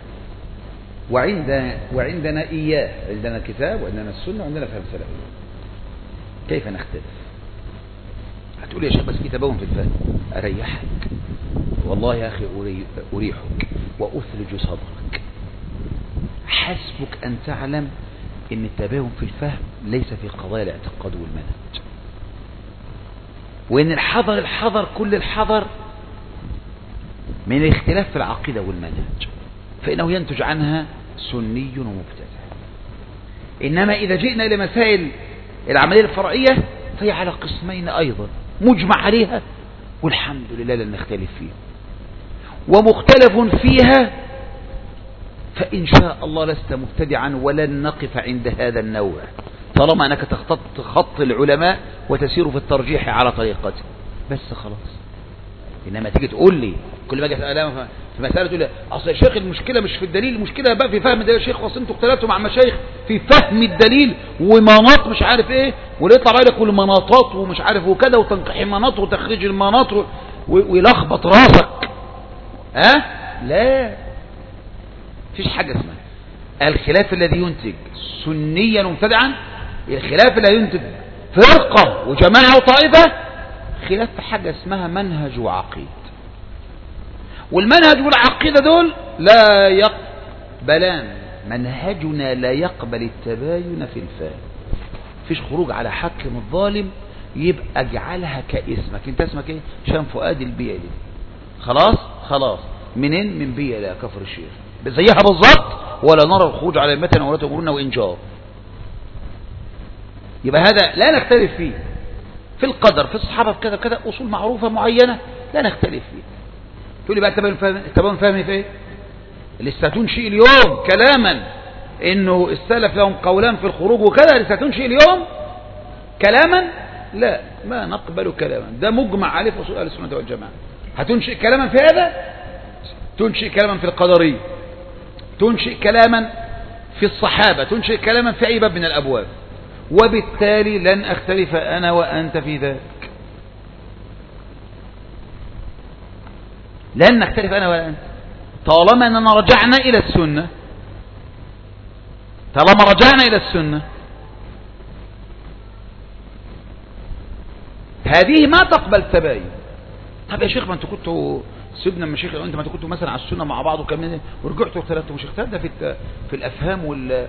وعندنا إياه، عندنا الكتاب وعندنا السنة وعندنا فهم سلف الأمة، كيف نختلف؟ هتقول يا شيخ بس في تباين في الفهم. أريحك والله يا أخي، أريحك وأثلج صدرك. حسبك أن تعلم أن التباين في الفهم ليس في قضايا الاعتقاد والمنهج، وأن الحذر كل الحذر من الاختلاف في العقيدة والمنهج، فإنه ينتج عنها سني ومبتدع. إنما إذا جئنا إلى مسائل العملية الفرعية فهي على قسمين أيضا. مجمع عليها والحمد لله لن نختلف فيها، ومختلف فيها فإن شاء الله لست مبتدعا ولن نقف عند هذا النوع طالما أنك تخطط خط العلماء وتسير في الترجيح على طريقته بس خلاص. إنما تيجي تقول لي كل ما اجي اسالها في مساله تقول لي اصل يا شيخ المشكله مش في الدليل، المشكله بقى في فهم الدليل يا شيخ، واصل انتوا اختلفتوا مع مشايخ في فهم الدليل ومناط مش عارف ايه، ويطلع بقى لك المناطات ومش عارف وكذا وتنقيح المناط وتخريج المناط ويلخبط راسك. لا مفيش حاجه اسمها الخلاف الذي ينتج سنيا ومبتدعا، الخلاف الذي ينتج فرقه وجماعه وطائفه، خلاف في حاجه اسمها منهج وعقيد، والمنهج والعقيدة دول لا يقبلان، منهجنا لا يقبل التباين في الفهم. فيش خروج على حاكم الظالم، يبقى اجعلها كاسمك. انت اسمك ايه؟ شام فؤاد البيلي. خلاص منين؟ من بيلا كفر الشيخ، زيها بالظبط. ولا نرى الخروج على المتن ولا تأمرنا وإنجار. يبقى هذا لا نختلف فيه. في القدر، في الصحابة، في كذا كذا أصول معروفة معينة لا نختلف فيه. تقول لي بقى التباين فهمي في ايه؟ لسه تنشئ اليوم كلاما انه السلف لهم قولان في الخروج وكذا، لسه تنشئ اليوم كلاما؟ لا، ما نقبل كلاما، ده مجمع عليه في اصول اهل السنه والجماعه. هتنشئ كلاما في هذا؟ تنشئ كلاما في القدريه، تنشئ كلاما في الصحابه، تنشئ كلاما في اي باب من الابواب، وبالتالي لن اختلف انا وانت في ذلك. لن نختلف أنا ولا أنت طالما أننا رجعنا إلى السنة. طالما رجعنا إلى السنة هذه ما تقبل تباين. طب يا شيخ ما أنتوا كنتوا سيبنا من الشيخ، أنت ما أنتوا كنتوا مثلا على السنة مع بعض وكمان ورجعتوا اختلفتوا، مش اختلاف ده في الأفهام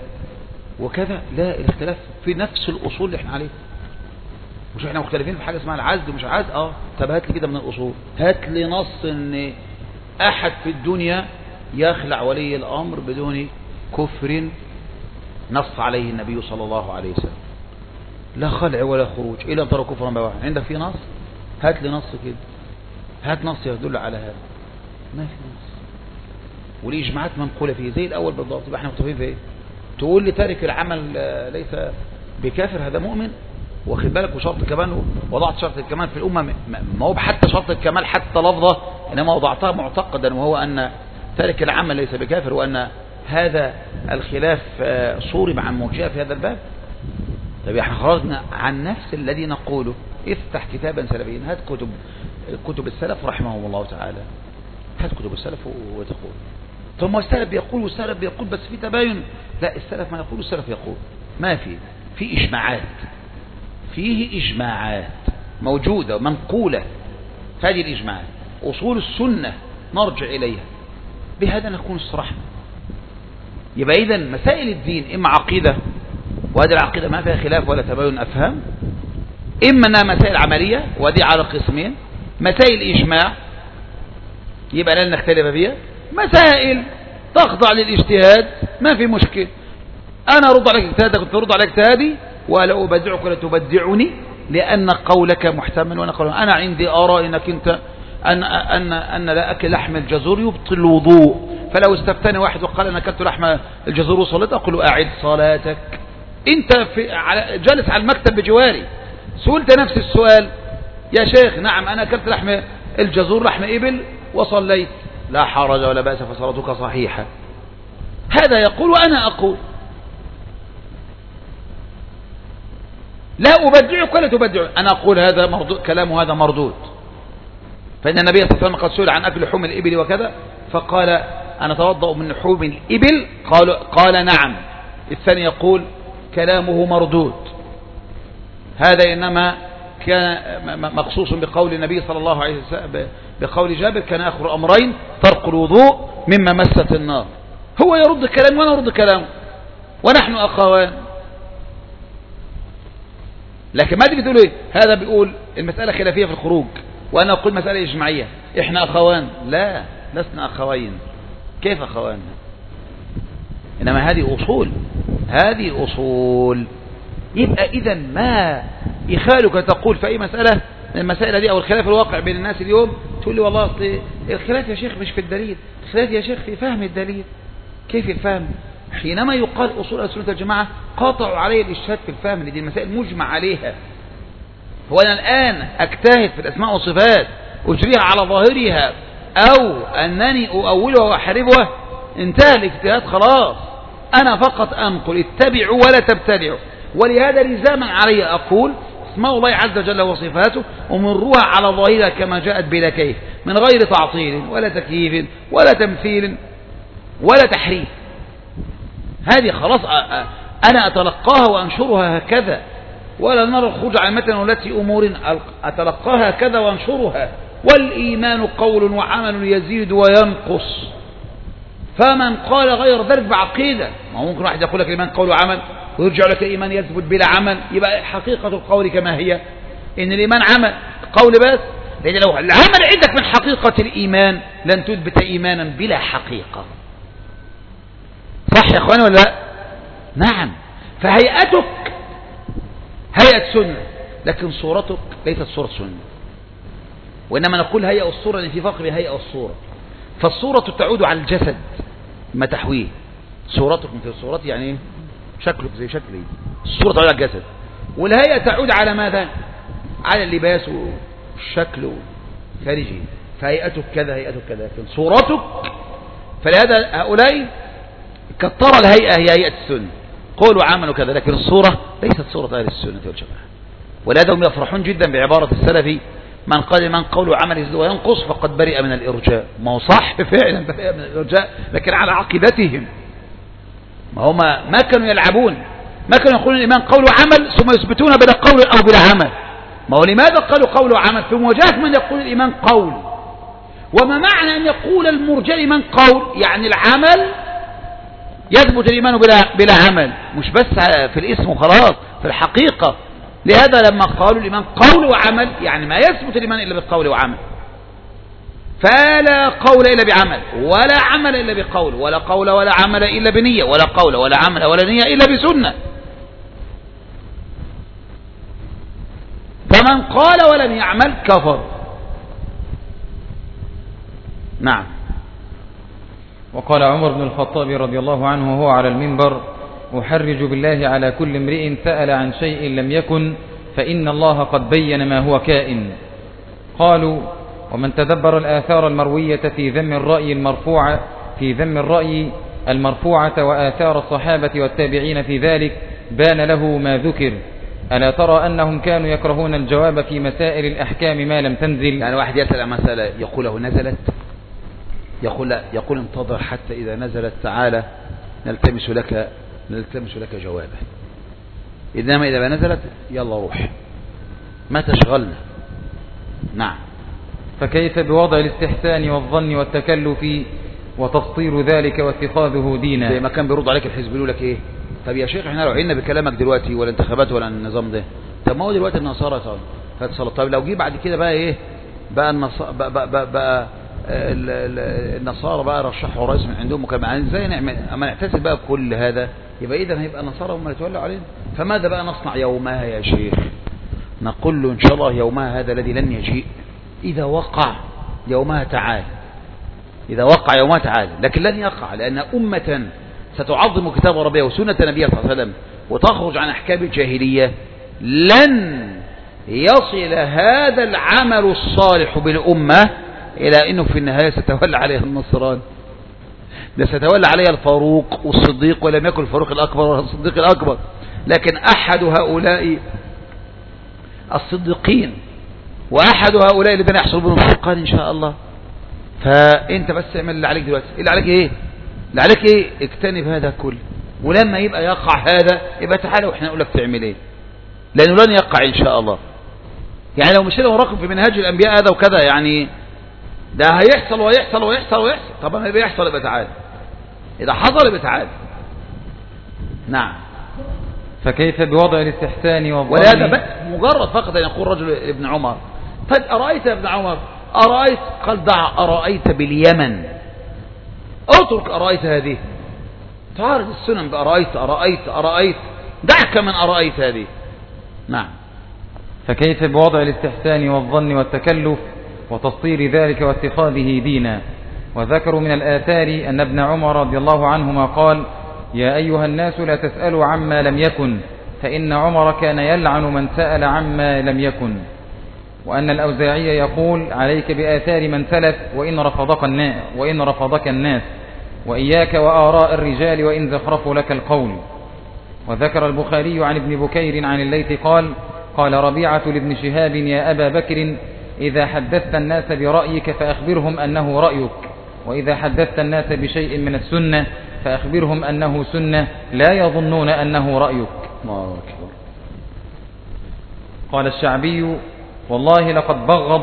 وكذا. لا، الاختلاف في نفس الأصول اللي احنا عليه. مش احنا مختلفين في حاجة اسمها العزل ومش عزل؟ طب هات لي كده من الأصول، هات لي نص ان احد في الدنيا يخلع ولي الامر بدون كفر نص عليه النبي صلى الله عليه وسلم. لا خلع ولا خروج الا ان ترى كفرا بواحد. عندك في نص؟ هات لي نص كده، هات نص يدل على هذا. ما في نص. والاجماعات منقوله فيه زي الاول بالضبط. يبقى احنا متفقين في ايه؟ تقول لي تارك العمل ليس بكافر، هذا مؤمن. واخد بالك؟ وشرط كمان، وضعت شرط الكمال في الأمة، ما هو حتى شرط الكمال حتى لفظة، إنما وضعتها معتقدا، وهو أن تارك العمل ليس بكافر، وأن هذا الخلاف صورب عن مرجئة في هذا الباب. طيب احنا خرجنا عن نفس الذي نقوله. افتح كتابا سلفيا، هات كتب السلف رحمهم الله تعالى، هات كتب السلف وتقول. ثم السلف بيقول والسلف بيقول بس في تباين. لا، السلف ما يقول والسلف يقول. ما في إجماعات، فيه إجماعات موجودة منقولة. هذه الإجماعات أصول السنة نرجع إليها، بهذا نكون استرحنا. يبقى إذن مسائل الدين إما عقيدة، وهذه العقيدة ما فيها خلاف ولا تباين أفهام، إما أنها مسائل عملية، وهذه على قسمين. مسائل إجماع يبقى لن نختلف فيها، مسائل تخضع للاجتهاد ما في مشكل. أنا أرد عليك اجتهادك وأنت ترد عليك اجتهادي، ولا أبدعك ولا تبدعني، لأن قولك محتمل وأنا قول. أنا عندي أرى إنك أنت أن لا أكل لحم الجزور يبطل الوضوء، فلو استفتني واحد وقال أنا أكلت لحم الجزور وصليت، أقول له أعد صلاتك. أنت جالس على المكتب بجواري، سئلت نفس السؤال، يا شيخ نعم أنا أكلت لحم الجزور لحم إبل وصليت، لا حرج ولا بأس فصلاتك صحيحة. هذا يقول وأنا أقول. لا أبدعك ولا تبدعك، أنا أقول هذا مردود، كلامه هذا مردود. فإن النبي صلى الله عليه وسلم قد سئل عن أكل لحوم الإبل وكذا، فقال أنا أتوضأ من لحوم الإبل، قال نعم. الثاني يقول كلامه مردود. هذا إنما كان مخصوص بقول النبي صلى الله عليه وسلم، بقول جابر كان آخر أمرين ترك الوضوء مما مست النار. هو يرد كلام وأنا أرد كلام، ونحن أخوان. لكن ما تيجي تقول ايه؟ هذا بيقول المسألة خلافية في الخروج وأنا أقول مسألة إجماعية، إحنا أخوان. لا، لسنا أخوين. كيف أخوان؟ إنما هذه أصول، هذه أصول. يبقى إذن ما يخالك تقول في أي مسألة المسائل دي أو الخلاف الواقع بين الناس اليوم، تقول لي والله أصل الخلاف يا شيخ مش في الدليل، الخلاف يا شيخ في فهم الدليل. كيف الفهم؟ حينما يقال أصول السنة والجماعة قاطعوا عليه الإجتهاد في الفهم، لدي المسائل مجمع عليها. هو أنا الآن أجتهد في الأسماء والصفات أجريها على ظاهرها أو أنني أؤولها وأحربها؟ انتهى الاجتهاد خلاص. أنا فقط أنقل اتبعوا ولا تبتدعوا. ولهذا لزاما علي أقول اسماء الله عز وجل وصفاته أمروها على ظاهرها كما جاءت بلا كيف، من غير تعطيل ولا تكييف ولا تمثيل ولا تحريف. هذه خلاص أنا أتلقاها وأنشرها هكذا، ولا نرى الخروج عن متن والتي أمور أتلقاها هكذا وأنشرها. والإيمان قول وعمل يزيد وينقص، فمن قال غير ذلك بعقيدة. ما ممكن واحد يقول لك الإيمان قول وعمل ويرجع لك الإيمان يثبت بلا عمل، يبقى حقيقة القول كما هي إن الإيمان عمل قول بس. لأن لو العمل عندك من حقيقة الإيمان لن تثبت إيمانا بلا حقيقة. صح يا أخواني ولا لا؟ نعم. فهيئتك هيئة سنة، لكن صورتك ليست صورة سنة. وإنما نقول هيئة والصورة لأن في فرق بين هيئة والصورة. فالصورة تعود على الجسد ما تحويه. صورتك مثل صورتي يعني شكلك زي شكلي، الصورة تعود على الجسد. والهيئة تعود على ماذا؟ على اللباس والشكل خارجي. فهيئتك كذا هيئتك كذا، لكن صورتك. فلهذا هؤلاء كتر الهيئة هي هيئة السنة، قولوا عملوا كذا، لكن الصورة ليست صورة أهل السنة والجماعة. ولهذا هم يفرحون جدا بعبارة السلفي من قال من قوله عمل يزيد وينقص فقد برئ من الإرجاء. ما هو صح فعلا برئ من الإرجاء، لكن على عقيدتهم. ما هم ما كانوا يلعبون، ما كانوا يقولون الإيمان قول وعمل ثم يثبتون بلا قول أو بلا عمل. ما هو لماذا قالوا قول وعمل في مواجهة من يقول الإيمان قول؟ وما معنى أن يقول المرجئة الإيمان قول؟ يعني العمل يثبت الإيمان بلا عمل، مش بس في الاسم وخلاص، في الحقيقة. لهذا لما قالوا الإيمان قول وعمل يعني ما يثبت الإيمان إلا بالقول وعمل. فلا قول إلا بعمل، ولا عمل إلا بقول، ولا قول ولا عمل إلا بنية، ولا قول ولا عمل ولا نية إلا بسنة. فمن قال ولم يعمل كفر. نعم. وقال عمر بن الخطاب رضي الله عنه وهو على المنبر: أحرج بالله على كل امرئ سأل عن شيء لم يكن، فإن الله قد بين ما هو كائن. قالوا: ومن تدبر الآثار المروية في ذم الرأي المرفوعة وآثار الصحابة والتابعين في ذلك بان له ما ذكر. ألا ترى أنهم كانوا يكرهون الجواب في مسائل الأحكام ما لم تنزل؟ يعني واحد يسأل عن مسألة يقول له نزلت، يقول انتظر حتى إذا نزلت تعالى نلتمس لك جوابا. إنما إذا ما نزلت يلا روح ما تشغلنا. نعم. فكيف بوضع الاستحسان والظن والتكلف وتسطير ذلك واتخاذه دينا؟ زي ما كان بيرد عليك الحزب يقول لك ايه؟ طب يا شيخ احنا لو عينا بكلامك دلوقتي ولا انتخابات ولا النظام ده، طب ما هو دلوقتي النصارى هتصل. طب لو جه بعد كده بقى ايه بقى النصارى بقى رشحوا رئيس من عندهم وكمان ازاي نعمل اما نعتزل بقى بكل هذا؟ يبقى اذا هيبقى النصارى هم اللي يتولوا علينا. فماذا بقى نصنع يومها يا شيخ؟ نقول له ان شاء الله يومها هذا الذي لن يجيء إذا وقع يومها تعالى، إذا وقع يومها تعالى، لكن لن يقع، لأن أمة ستعظم كتاب ربها وسنة نبيه صلى الله عليه وسلم وتخرج عن أحكام الجاهلية لن يصل هذا العمل الصالح بالأمة إلى أنه في النهاية ستولى عليها النصران. ده ستولى عليها الفاروق والصديق، ولم يكن الفاروق الأكبر ولا الصديق الأكبر، لكن أحد هؤلاء الصديقين وأحد هؤلاء الذين يحصل بهم الفرقان إن شاء الله. فأنت بس اعمل اللي عليك دلوقتي. اللي عليك إيه؟ اللي عليك إيه؟ اجتنب هذا كله، ولما يبقى يقع هذا يبقى تعالى وإحنا نقول لك تعمل إيه، لأنه لن يقع إن شاء الله. يعني لو مشينا وراكم في منهاج الأنبياء هذا وكذا يعني ده هيحصل ويحصل ويحصل ويحصل. طبعا يبقى يحصل يبقى تعالى، إذا حصل يبقى تعالى. نعم. فكيف بوضع الاستحسان والظن؟ ولهذا بس مجرد فقط أن يقول رجل ابن عمر: طيب أرأيت يا ابن عمر؟ أرأيت؟ قال: دع أرأيت باليمن، اترك أرأيت هذه، تعارض السنن بأرأيت. دعك من أرأيت هذه. نعم. فكيف بوضع الاستحسان والظن والتكلف وتصطير ذلك واتخاذه دينا. وذكروا من الآثار أن ابن عمر رضي الله عنهما قال: يا أيها الناس لا تسألوا عما لم يكن، فإن عمر كان يلعن من سأل عما لم يكن. وأن الأوزاعي يقول: عليك بآثار من سلف وإن رفضك الناس، وإياك وآراء الرجال وإن زخرفوا لك القول. وذكر البخاري عن ابن بكير عن الليث قال: قال ربيعة لابن شهاب: يا أبا بكر، إذا حدثت الناس برأيك فأخبرهم أنه رأيك، وإذا حدثت الناس بشيء من السنة فأخبرهم أنه سنة، لا يظنون أنه رأيك. الله أكبر. قال الشعبي: والله لقد بغض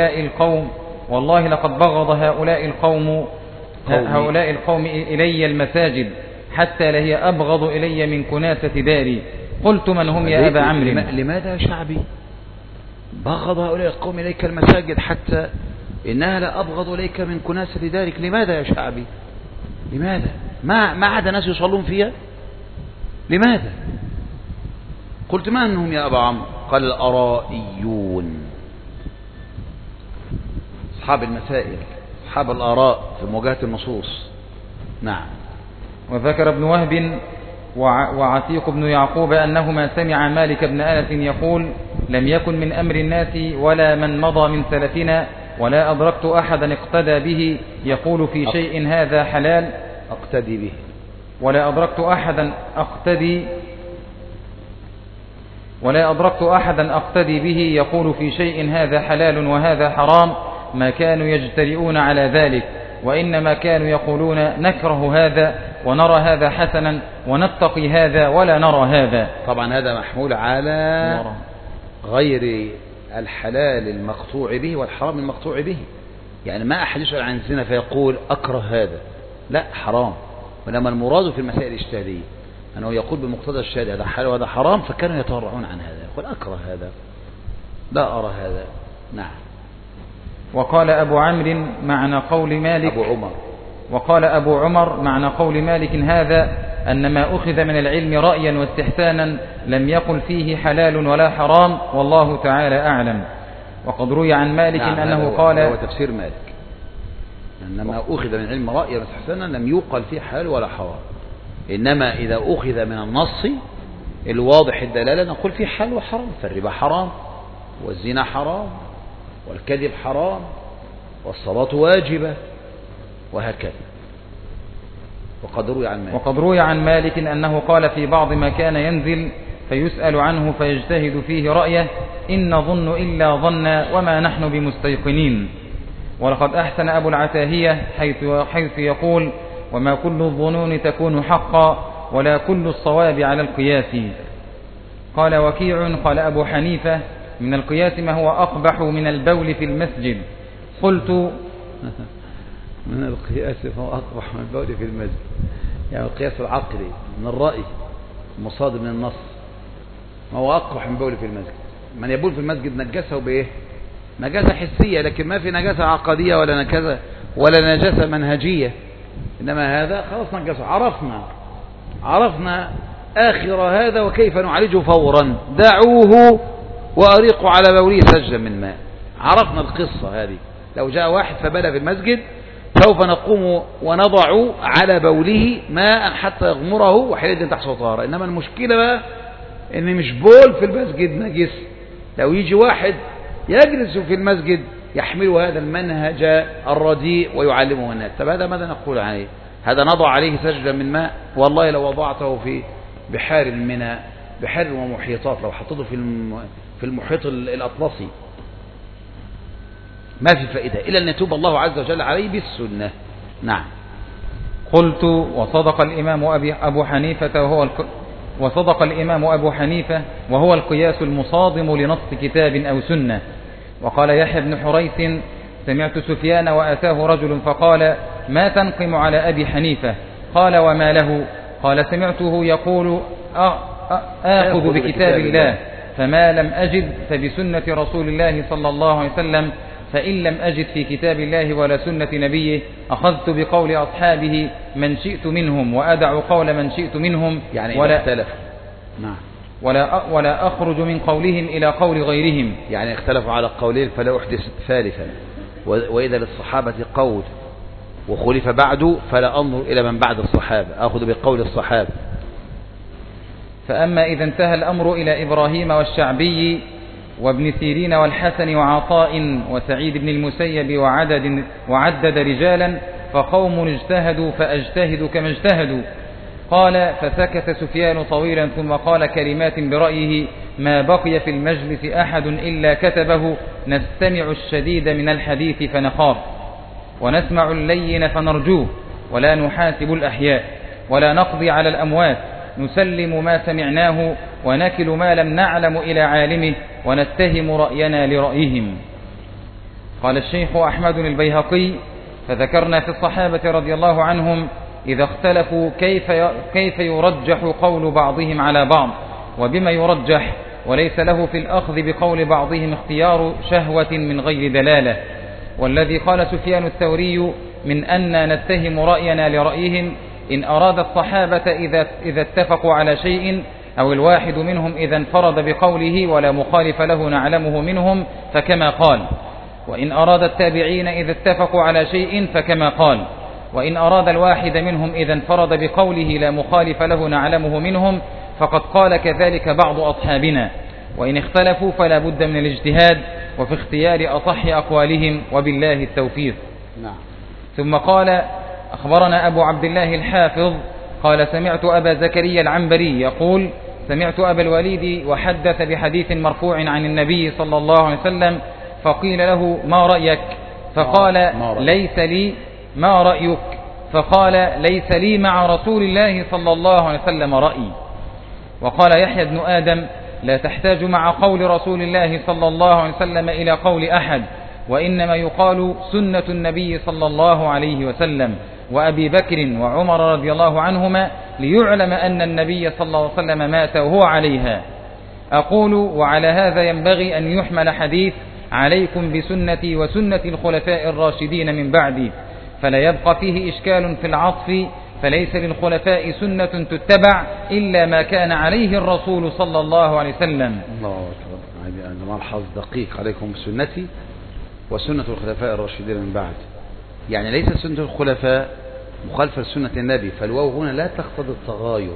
هؤلاء القوم إلي المساجد، حتى لهي أبغض إلي من كناسة داري. قلت: من هم يا أبا عمرو؟ لماذا يا شعبي بغض هؤلاء القوم إليك المساجد حتى إنها لا أبغض إليك من كناسة دارك؟ لماذا يا شعبي؟ لماذا؟ ما عدا ناس يصلون فيها؟ لماذا؟ قلت: ما أنهم يا أبا عمرو؟ قال: الآرائيون، أصحاب المسائل، أصحاب الآراء في مواجهة النصوص. نعم. وذكر ابن وهب وعتيق بن يعقوب أنهما سمع مالك بن أنس يقول: لم يكن من أمر الناس ولا من مضى من سلفنا ولا أدركت أحدا اقتدى به يقول في شيء هذا حلال أقتدي به، ولا أدركت أحدا أقتدي به يقول في شيء هذا حلال وهذا حرام، ما كانوا يجترئون على ذلك، وإنما كانوا يقولون: نكره هذا ونرى هذا حسنا، ونتقي هذا ولا نرى هذا. طبعا هذا محمول على غير الحلال المقطوع به والحرام المقطوع به. يعني ما أحد يسأل عن الزنا فيقول: أكره هذا، لا، حرام. ولما المراد في المسائل الاجتهادية أنه يقول بمقتضى الشارع هذا حلال وهذا حرام، فكانوا يتورعون عن هذا، يقول: أكره هذا، لا أرى هذا. نعم. وقال أبو عمرو معنى قول مالك وقال أبو عمر معنى قول مالك هذا أن ما أخذ من العلم رأيا واستحسانا لم يقل فيه حلال ولا حرام، والله تعالى أعلم. وقد روي عن مالك أنه قال: هو تفسير مالك، أن ما أخذ من العلم رأيا واستحسانا لم يقل فيه حلال ولا حرام، إنما إذا أخذ من النص الواضح الدلالة نقول فيه حلال وحرام، فالربا حرام، والزنا حرام، والكذب حرام، والصلاة واجبة، وهكذا. وقد روي عن مالك أنه قال في بعض ما كان ينزل فيسأل عنه فيجتهد فيه رأيه: إن نظن إلا ظنا وما نحن بمستيقنين. ولقد أحسن أبو العتاهية حيث يقول: وما كل الظنون تكون حقا ولا كل الصواب على القياس. قال وكيع: قال أبو حنيفة: من القياس ما هو أقبح من البول في المسجد. قلت: من القياس ما هو أقبح من البول في المسجد، يعني القياس العقلي من الرأي المصادم من النص، ما هو أقبح من البول في المسجد. من يبول في المسجد نجسه بإيه؟ نجاسة حسية، لكن ما في نجاسة عقدية ولا نجاسة منهجية، إنما هذا خلاص نجسه. عرفنا آخر هذا وكيف نعالجه فورا: دعوه وأريقوا على بوله سجلا من ماء. عرفنا القصة هذه. لو جاء واحد فبال في المسجد سوف نقوم ونضع على بوله ماء حتى يغمره وحينئذ تحصل طهارة. إنما المشكلة بقى إن مش بول في المسجد نجس، لو يجي واحد يجلس في المسجد يحمل هذا المنهج الرديء ويعلمه الناس، طب هذا ماذا نقول عليه؟ هذا نضع عليه سجلا من ماء، والله لو وضعته في بحار من بحر ومحيطات، لو حطيته في المحيط الأطلسي ما في فائدة إلا أن يتوب الله عز وجل عليه بالسنة. نعم. قلت: وصدق الإمام أبو حنيفة وهو القياس المصادم لنص كتاب أو سنة. وقال يحيى بن حريث: سمعت سفيان وأتاه رجل فقال: ما تنقم على أبي حنيفة؟ قال: وما له؟ قال: سمعته يقول: آخذ بكتاب الله، فما لم أجد فبسنة رسول الله صلى الله عليه وسلم، فإن لم أجد في كتاب الله ولا سنة نبيه أخذت بقول أصحابه من شئت منهم وأدع قول من شئت منهم، يعني ولا اختلف. نعم. ولا أخرج من قولهم إلى قول غيرهم. يعني اختلفوا على قولين فلا أحدث ثالثا، وإذا للصحابة قول وخلف بعده فلا أنظر إلى من بعد الصحابة، أخذ بقول الصحابة. فأما إذا انتهى الأمر إلى إبراهيم والشعبي وابن سيرين والحسن وعطاء وسعيد بن المسيب وعدد رجالا فقوم اجتهدوا فأجتهد كما اجتهدوا. قال فسكت سفيان طويلا ثم قال كلمات برأيه ما بقي في المجلس أحد إلا كتبه نستمع الشديد من الحديث فنخاف ونسمع اللين فنرجوه ولا نحاسب الأحياء ولا نقضي على الأموات نسلم ما سمعناه ونكل ما لم نعلم إلى عالمه ونتهم رأينا لرأيهم. قال الشيخ أحمد البيهقي فذكرنا في الصحابة رضي الله عنهم إذا اختلفوا كيف يرجح قول بعضهم على بعض وبما يرجح، وليس له في الأخذ بقول بعضهم اختيار شهوة من غير دلالة. والذي قال سفيان الثوري من أن نتهم رأينا لرأيهم إن أراد الصحابة إذا اتفقوا على شيء أو الواحد منهم إذا انفرد بقوله ولا مخالف له نعلمه منهم فكما قال، وإن أراد التابعين إذا اتفقوا على شيء فكما قال، وإن أراد الواحد منهم إذا انفرد بقوله لا مخالف له نعلمه منهم فقد قال كذلك بعض أصحابنا. وإن اختلفوا فلا بد من الاجتهاد وفي اختيار أصح أقوالهم وبالله التوفيق. نعم. ثم قال أخبرنا أبو عبد الله الحافظ قال سمعت أبا زكريا العنبري يقول سمعت أبا الوليد وحدث بحديث مرفوع عن النبي صلى الله عليه وسلم فقيل له ما رأيك؟ فقال ليس لي ما رأيك؟ فقال ليس لي مع رسول الله صلى الله عليه وسلم رأي. وقال يحيى بن آدم لا تحتاج مع قول رسول الله صلى الله عليه وسلم إلى قول أحد، وإنما يقال سنة النبي صلى الله عليه وسلم وأبي بكر وعمر رضي الله عنهما ليعلم أن النبي صلى الله عليه وسلم مات وهو عليها. أقول وعلى هذا ينبغي أن يحمل حديث عليكم بسنتي وسنة الخلفاء الراشدين من بعدي، فلا يبقى فيه إشكال في العطف، فليس للخلفاء سنة تتبع إلا ما كان عليه الرسول صلى الله عليه وسلم. الله أكبر. هذا ملحظ دقيق عليكم بسنتي وسنة الخلفاء الراشدين من بعد، يعني ليس سنة الخلفاء مخالفة لسنة النبي، فالواو هنا لا تقتضي التغاير،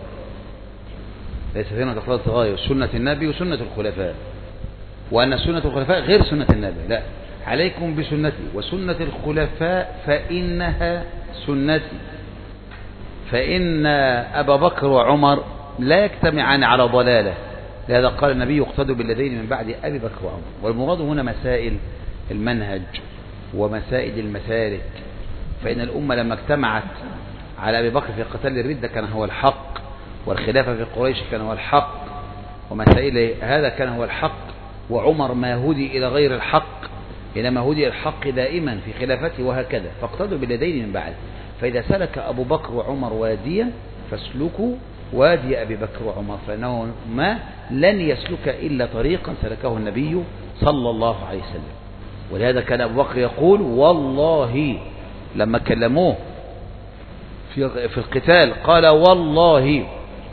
ليس هنا تقتضي التغاير سنة النبي وسنة الخلفاء، وأن سنة الخلفاء غير سنة النبي، لا، عليكم بسنتي وسنة الخلفاء فإنها سنتي، فإن أبا بكر وعمر لا يجتمعان على ضلالة، لهذا قال النبي يقتدوا بالذين من بعد أبي بكر وعمر. والمراد هنا مسائل المنهج ومسائل المسالك، فإن الأمة لما اجتمعت على أبي بكر في قتال الردة كان هو الحق، والخلافة في قريش كان هو الحق، ومسائل هذا كان هو الحق، وعمر ما هدي إلى غير الحق إنما هدي الحق دائما في خلافته، وهكذا فاقتدوا بالذين من بعد. فإذا سلك أبو بكر وعمر واديا فاسلكوا وادي أبي بكر وعمر، فإنه ما لن يسلك إلا طريقا سلكه النبي صلى الله عليه وسلم. ولهذا كان أبو بكر يقول والله لما كلموه في القتال قال والله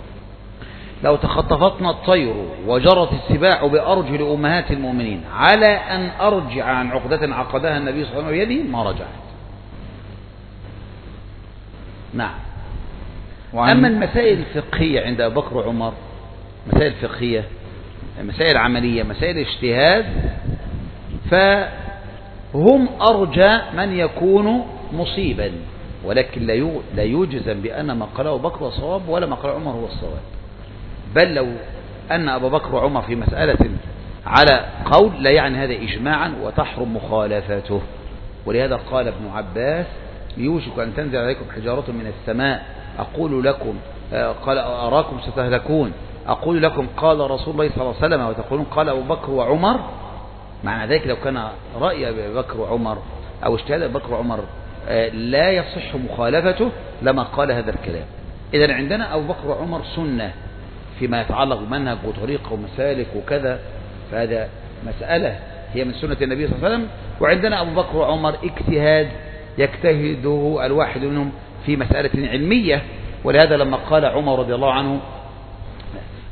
لو تخطفتنا الطير وجرت السباع بأرجل أمهات المؤمنين على أن أرجع عن عقدة عقدها النبي صلى الله عليه وسلم بيدي ما رجعت. نعم. أما المسائل الفقهية عند أبو بكر وعمر مسائل فقهية، مسائل عملية، مسائل اجتهاد، فهم أرجى من يكون مصيبا، ولكن لا يوجزم بأن ما قاله أبو بكر صواب ولا ما قاله عمر هو الصواب، بل لو أن أبو بكر وعمر في مسألة على قول لا يعني هذا إجماعا وتحرم مخالفته. ولهذا قال ابن عباس يوشك أن تنزل عليكم حجارة من السماء أقول لكم قال أراكم ستهلكون أقول لكم قال رسول الله صلى الله عليه وسلم وتقولون قال أبو بكر وعمر. معنى ذلك لو كان رأي أبي بكر وعمر أو اجتهاد أبي بكر وعمر لا يصح مخالفته لما قال هذا الكلام. إذن عندنا أبو بكر وعمر سنة فيما يتعلق بمنهج وطريقة ومسالك وكذا، فهذا مسألة هي من سنة النبي صلى الله عليه وسلم. وعندنا أبو بكر وعمر اجتهاد يجتهده الواحد منهم في مسألة علمية، ولهذا لما قال عمر رضي الله عنه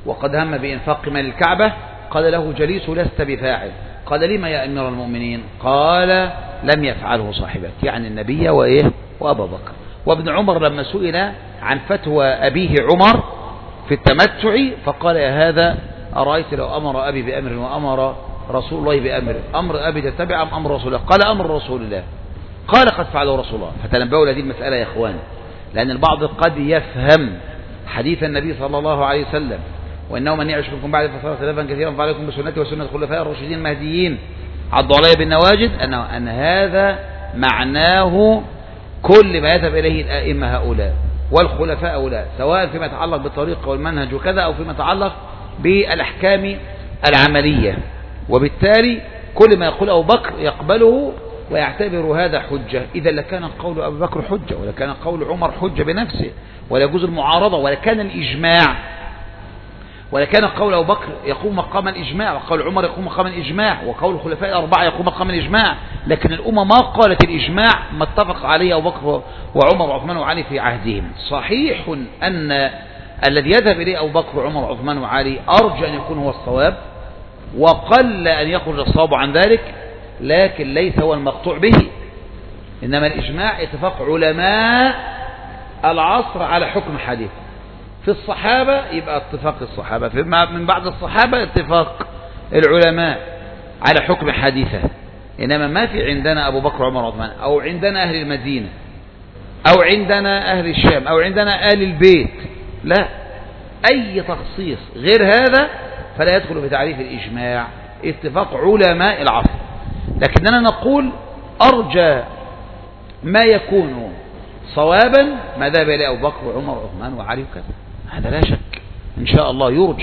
وقد هم بإنفاق مال الكعبة، قال له جليس لست بفاعل. قال لما يا أمير المؤمنين؟ قال لم يفعله صاحبك، يعني النبي وإيه وأبا بكر. وابن عمر لما سئل عن فتوى أبيه عمر في التمتع فقال يا هذا أرأيت لو أمر أبي بأمر وأمر رسول الله بأمر، أمر أبي تتبع أم أمر رسول الله؟ قال أمر رسول الله. قال قد فعله رسول الله. فتنبهوا لهذه المسألة يا إخوان، لأن البعض قد يفهم حديث النبي صلى الله عليه وسلم وإنه من يعش منكم بعد فصار اختلافا كثيرا فعليكم بسنتي وسنة الخلفاء الراشدين المهديين عضوا علي بالنواجذ، أن هذا معناه كل ما يذهب إليه الأئمة هؤلاء والخلفاء هؤلاء، سواء فيما يتعلق بالطريقة والمنهج وكذا أو فيما يتعلق بالأحكام العملية. وبالتالي كل ما يقول أبو بكر يقبله ويعتبر هذا حجة. إذا لكان قول أبو بكر حجة، ولكان قول عمر حجة بنفسه، ولا يجوز المعارضة، ولكان الإجماع، ولكان قول أبو بكر يقوم مقام الإجماع، وقول عمر يقوم مقام الإجماع، وقول الخلفاء الأربعة يقوم مقام الإجماع. لكن الأمة ما قالت الإجماع ما اتفق عليه أبو بكر وعمر وعثمان وعلي في عهدهم. صحيح أن الذي يذهب إليه أبو بكر وعمر وعثمان وعلي أرجى أن يكون هو الصواب، وقل أن يخرج الصواب عن ذلك، لكن ليس هو المقطوع به. إنما الإجماع اتفاق علماء العصر على حكم حديث. في الصحابة يبقى اتفاق الصحابة، من بعد الصحابة اتفاق العلماء على حكم حديثه. إنما ما في عندنا أبو بكر وعمر وعثمان، أو عندنا أهل المدينة، أو عندنا أهل الشام، أو عندنا آل البيت، لا، أي تخصيص غير هذا فلا يدخل في تعريف الإجماع، اتفاق علماء العصر. لكننا نقول أرجى ما يكون صوابا ما ذهب إليه أبو بكر وعمر وعثمان وعلي وكذا، هذا لا شك إن شاء الله يرجى.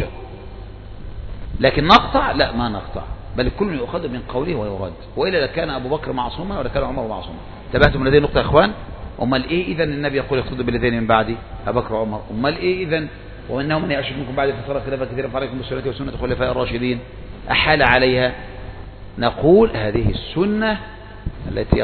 لكن نقطع؟ لا، ما نقطع، بل كل يؤخذ من قوله ويرد، وإلا لكان أبو بكر معصوما ولا كان عمر معصوما. انتبهتم من هذه النقطة يا إخوان؟ أمال إيه إذن النبي يقول يقتدوا بالذين من بعدي أبو بكر وعمر؟ أمال إيه إذن وإنهم من يعش منكم بعد فصار خلافا كثيرا فعليكم بسنتي وسنة الخلفاء الراشدين أحال عليها؟ نقول هذه السنة التي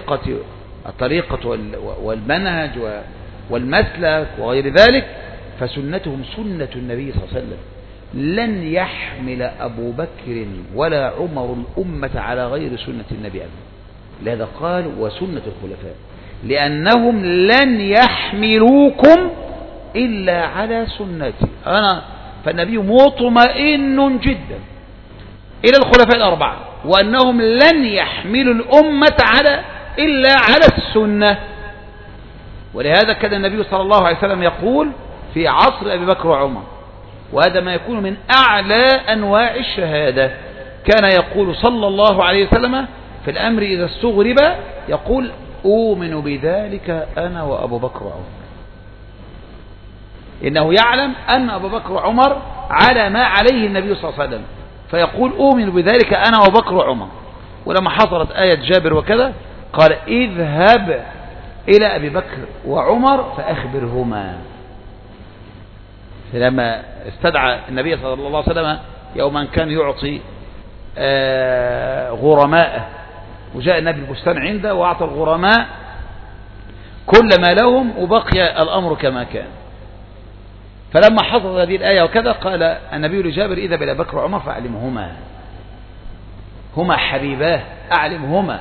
الطريقة والمنهج والمسلك وغير ذلك، فسنتهم سنة النبي صلى الله عليه وسلم. لن يحمل أبو بكر ولا عمر الأمة على غير سنة النبي أبدا. لهذا قال وسنة الخلفاء، لأنهم لن يحملوكم إلا على سنتي أنا. فالنبي مطمئن جدا إلى الخلفاء الأربعة وأنهم لن يحملوا الأمة إلا على السنة. ولهذا كان النبي صلى الله عليه وسلم يقول في عصر أبي بكر وعمر، وهذا ما يكون من أعلى أنواع الشهادة، كان يقول صلى الله عليه وسلم في الأمر إذا استغرب يقول أؤمن بذلك أنا وأبو بكر وعمر. إنه يعلم أن أبو بكر وعمر على ما عليه النبي صلى الله عليه وسلم، فيقول أؤمن بذلك أنا وأبو بكر وعمر. ولما حصلت آية جابر وكذا قال اذهب إلى أبي بكر وعمر فأخبرهما. لما استدعى النبي صلى الله عليه وسلم يوما كان يعطي غرماء، وجاء النبي البستان عنده وأعطى الغرماء كل ما لهم وبقي الأمر كما كان. فلما حصلت هذه الآية وكذا قال النبي لجابر اذهب إلى بكر وعمر فأعلمهما، هما حبيباه أعلمهما.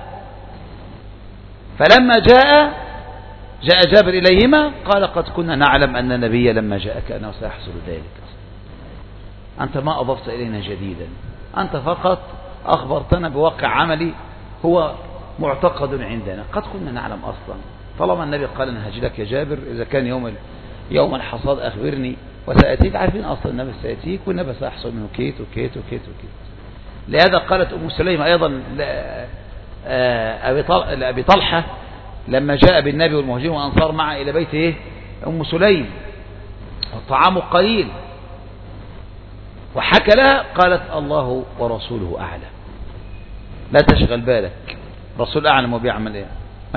فلما جاء جابر إليهما قال قد كنا نعلم أن النبي لما جاءك أنه سيحصل ذلك، أنت ما أضفت إلينا جديدا، أنت فقط أخبرتنا بواقع عملي هو معتقد عندنا، قد كنا نعلم أصلا. طالما النبي قال أنا هجلك يا جابر إذا كان يوم الحصاد أخبرني وسأتيك، عارفين أصلا النبي سيأتيك والنبي سيحصل منه كيت وكيت وكيت وكيت. لهذا قالت أم سليم أيضا لأبي طلحة لما جاء بالنبي والمهاجرين والأنصار معه إلى بيته أم سليم والطعام قليل، وحكى لها قالت الله ورسوله أعلم، لا تشغل بالك، رسول أعلم وبيعمل إيه،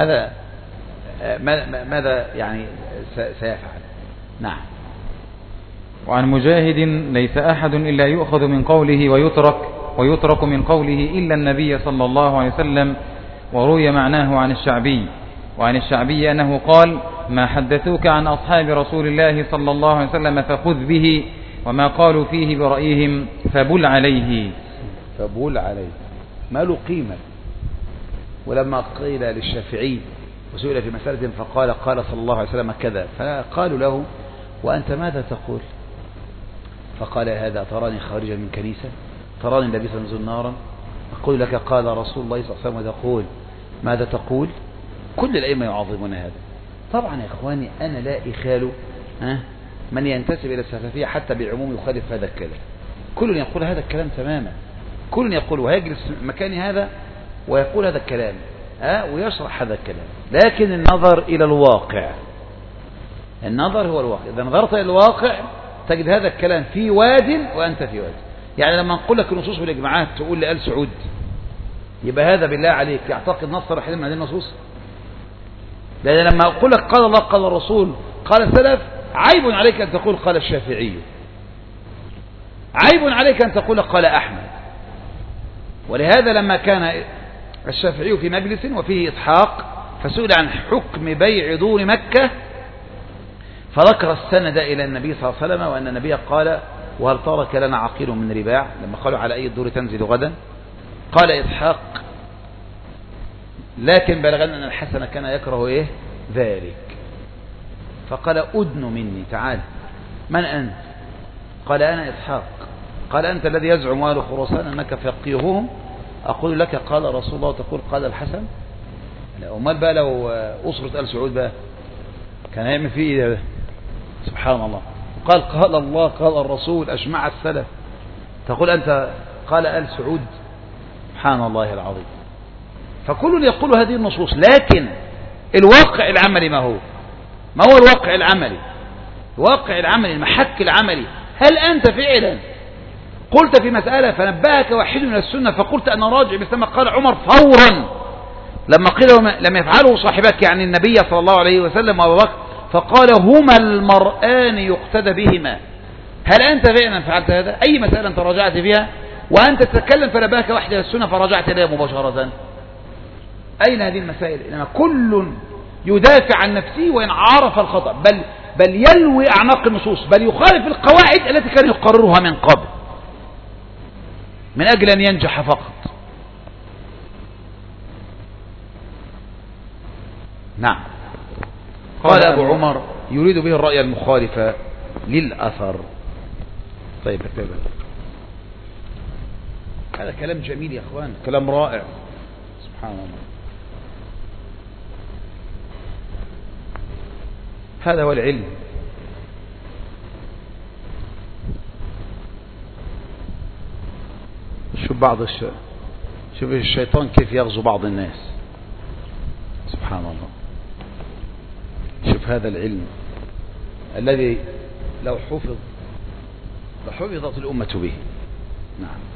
ماذا يعني سيفعل. نعم. وعن مجاهد ليس أحد إلا يؤخذ من قوله ويترك من قوله إلا النبي صلى الله عليه وسلم. وروي معناه عن الشعبي أنه قال ما حدثوك عن أصحاب رسول الله صلى الله عليه وسلم فخذ به، وما قالوا فيه برأيهم فبل عليه. فبل عليه ما له قيمة. ولما قيل للشافعي وسئل في مسألة فقال قال صلى الله عليه وسلم كذا، فقالوا له وأنت ماذا تقول؟ فقال هذا تراني خارجا من كنيسة، تراني لابسا زنارا، أقول لك قال رسول الله صلى الله عليه وسلم وتقول ماذا تقول؟ كل الأئمة يعظمون هذا. طبعا يا إخواني أنا لا إخال من ينتسب إلى السلفية حتى بالعموم يخالف هذا الكلام. كل يقول هذا الكلام تماما، كل يقول ويجلس مكان هذا ويقول هذا الكلام ويشرح هذا الكلام. لكن النظر إلى الواقع، النظر هو الواقع. إذا نظرت إلى الواقع تجد هذا الكلام في واد وأنت في واد. يعني لما نقول لك النصوص والإجماعات تقول لآل سعود، يبقى هذا بالله عليك يعتقد نص واحد من هذه النصوص؟ لأن لما أقول لك قال الله قال الرسول قال السلف، عيب عليك أن تقول قال الشافعي، عيب عليك أن تقول قال أحمد. ولهذا لما كان الشافعي في مجلس وفيه إسحاق فسئل عن حكم بيع دور مكة فذكر السند إلى النبي صلى الله عليه وسلم وأن النبي قال وهل ترك لنا عقيل من رباع، لما قالوا على أي الدور تنزل غدا، قال إسحاق لكن بلغنا أن الحسن كان يكره ذلك. فقال أدن مني، تعال من أنت؟ قال أنا إسحاق. قال أنت الذي يزعم أهل خراسان أنك فقيههم، أقول لك قال رسول الله وتقول قال الحسن؟ أمال بقى لو أسرة آل سعود بقى كان هيعمل فيه إيه؟ سبحان الله. قال الله قال الرسول أجمع السلف، تقول أنت قال آل سعود؟ سبحان الله العظيم. فكل يقول هذه النصوص، لكن الواقع العملي ما هو الواقع العملي؟ الواقع العملي المحك العملي، هل أنت فعلا قلت في مسألة فنبهك واحد من السنة فقلت أنا راجع مثل ما قال عمر فورا لما قيل لم يفعله صاحبك يعني النبي صلى الله عليه وسلم وأبو بكر، فقال هما المرآن يقتدى بهما. هل أنت فعلا فعلت هذا؟ أي مسألة أنت راجعت فيها وأنت تتكلم فنبهك واحد من السنة فرجعت إليها مباشرة؟ أين هذه المسائل؟ إنما كل يدافع عن نفسه وإن عرف الخطأ بل يلوي أعناق النصوص، بل يخالف القواعد التي كان يقررها من قبل من أجل أن ينجح فقط. نعم. قال أبو عمر يريد به الرأي المخالف للأثر. طيب هذا كلام جميل يا أخوان، كلام رائع سبحان الله. هذا هو العلم. شوف الشيطان كيف يغزو بعض الناس، سبحان الله. شوف هذا العلم الذي لو حفظت الأمة به. نعم.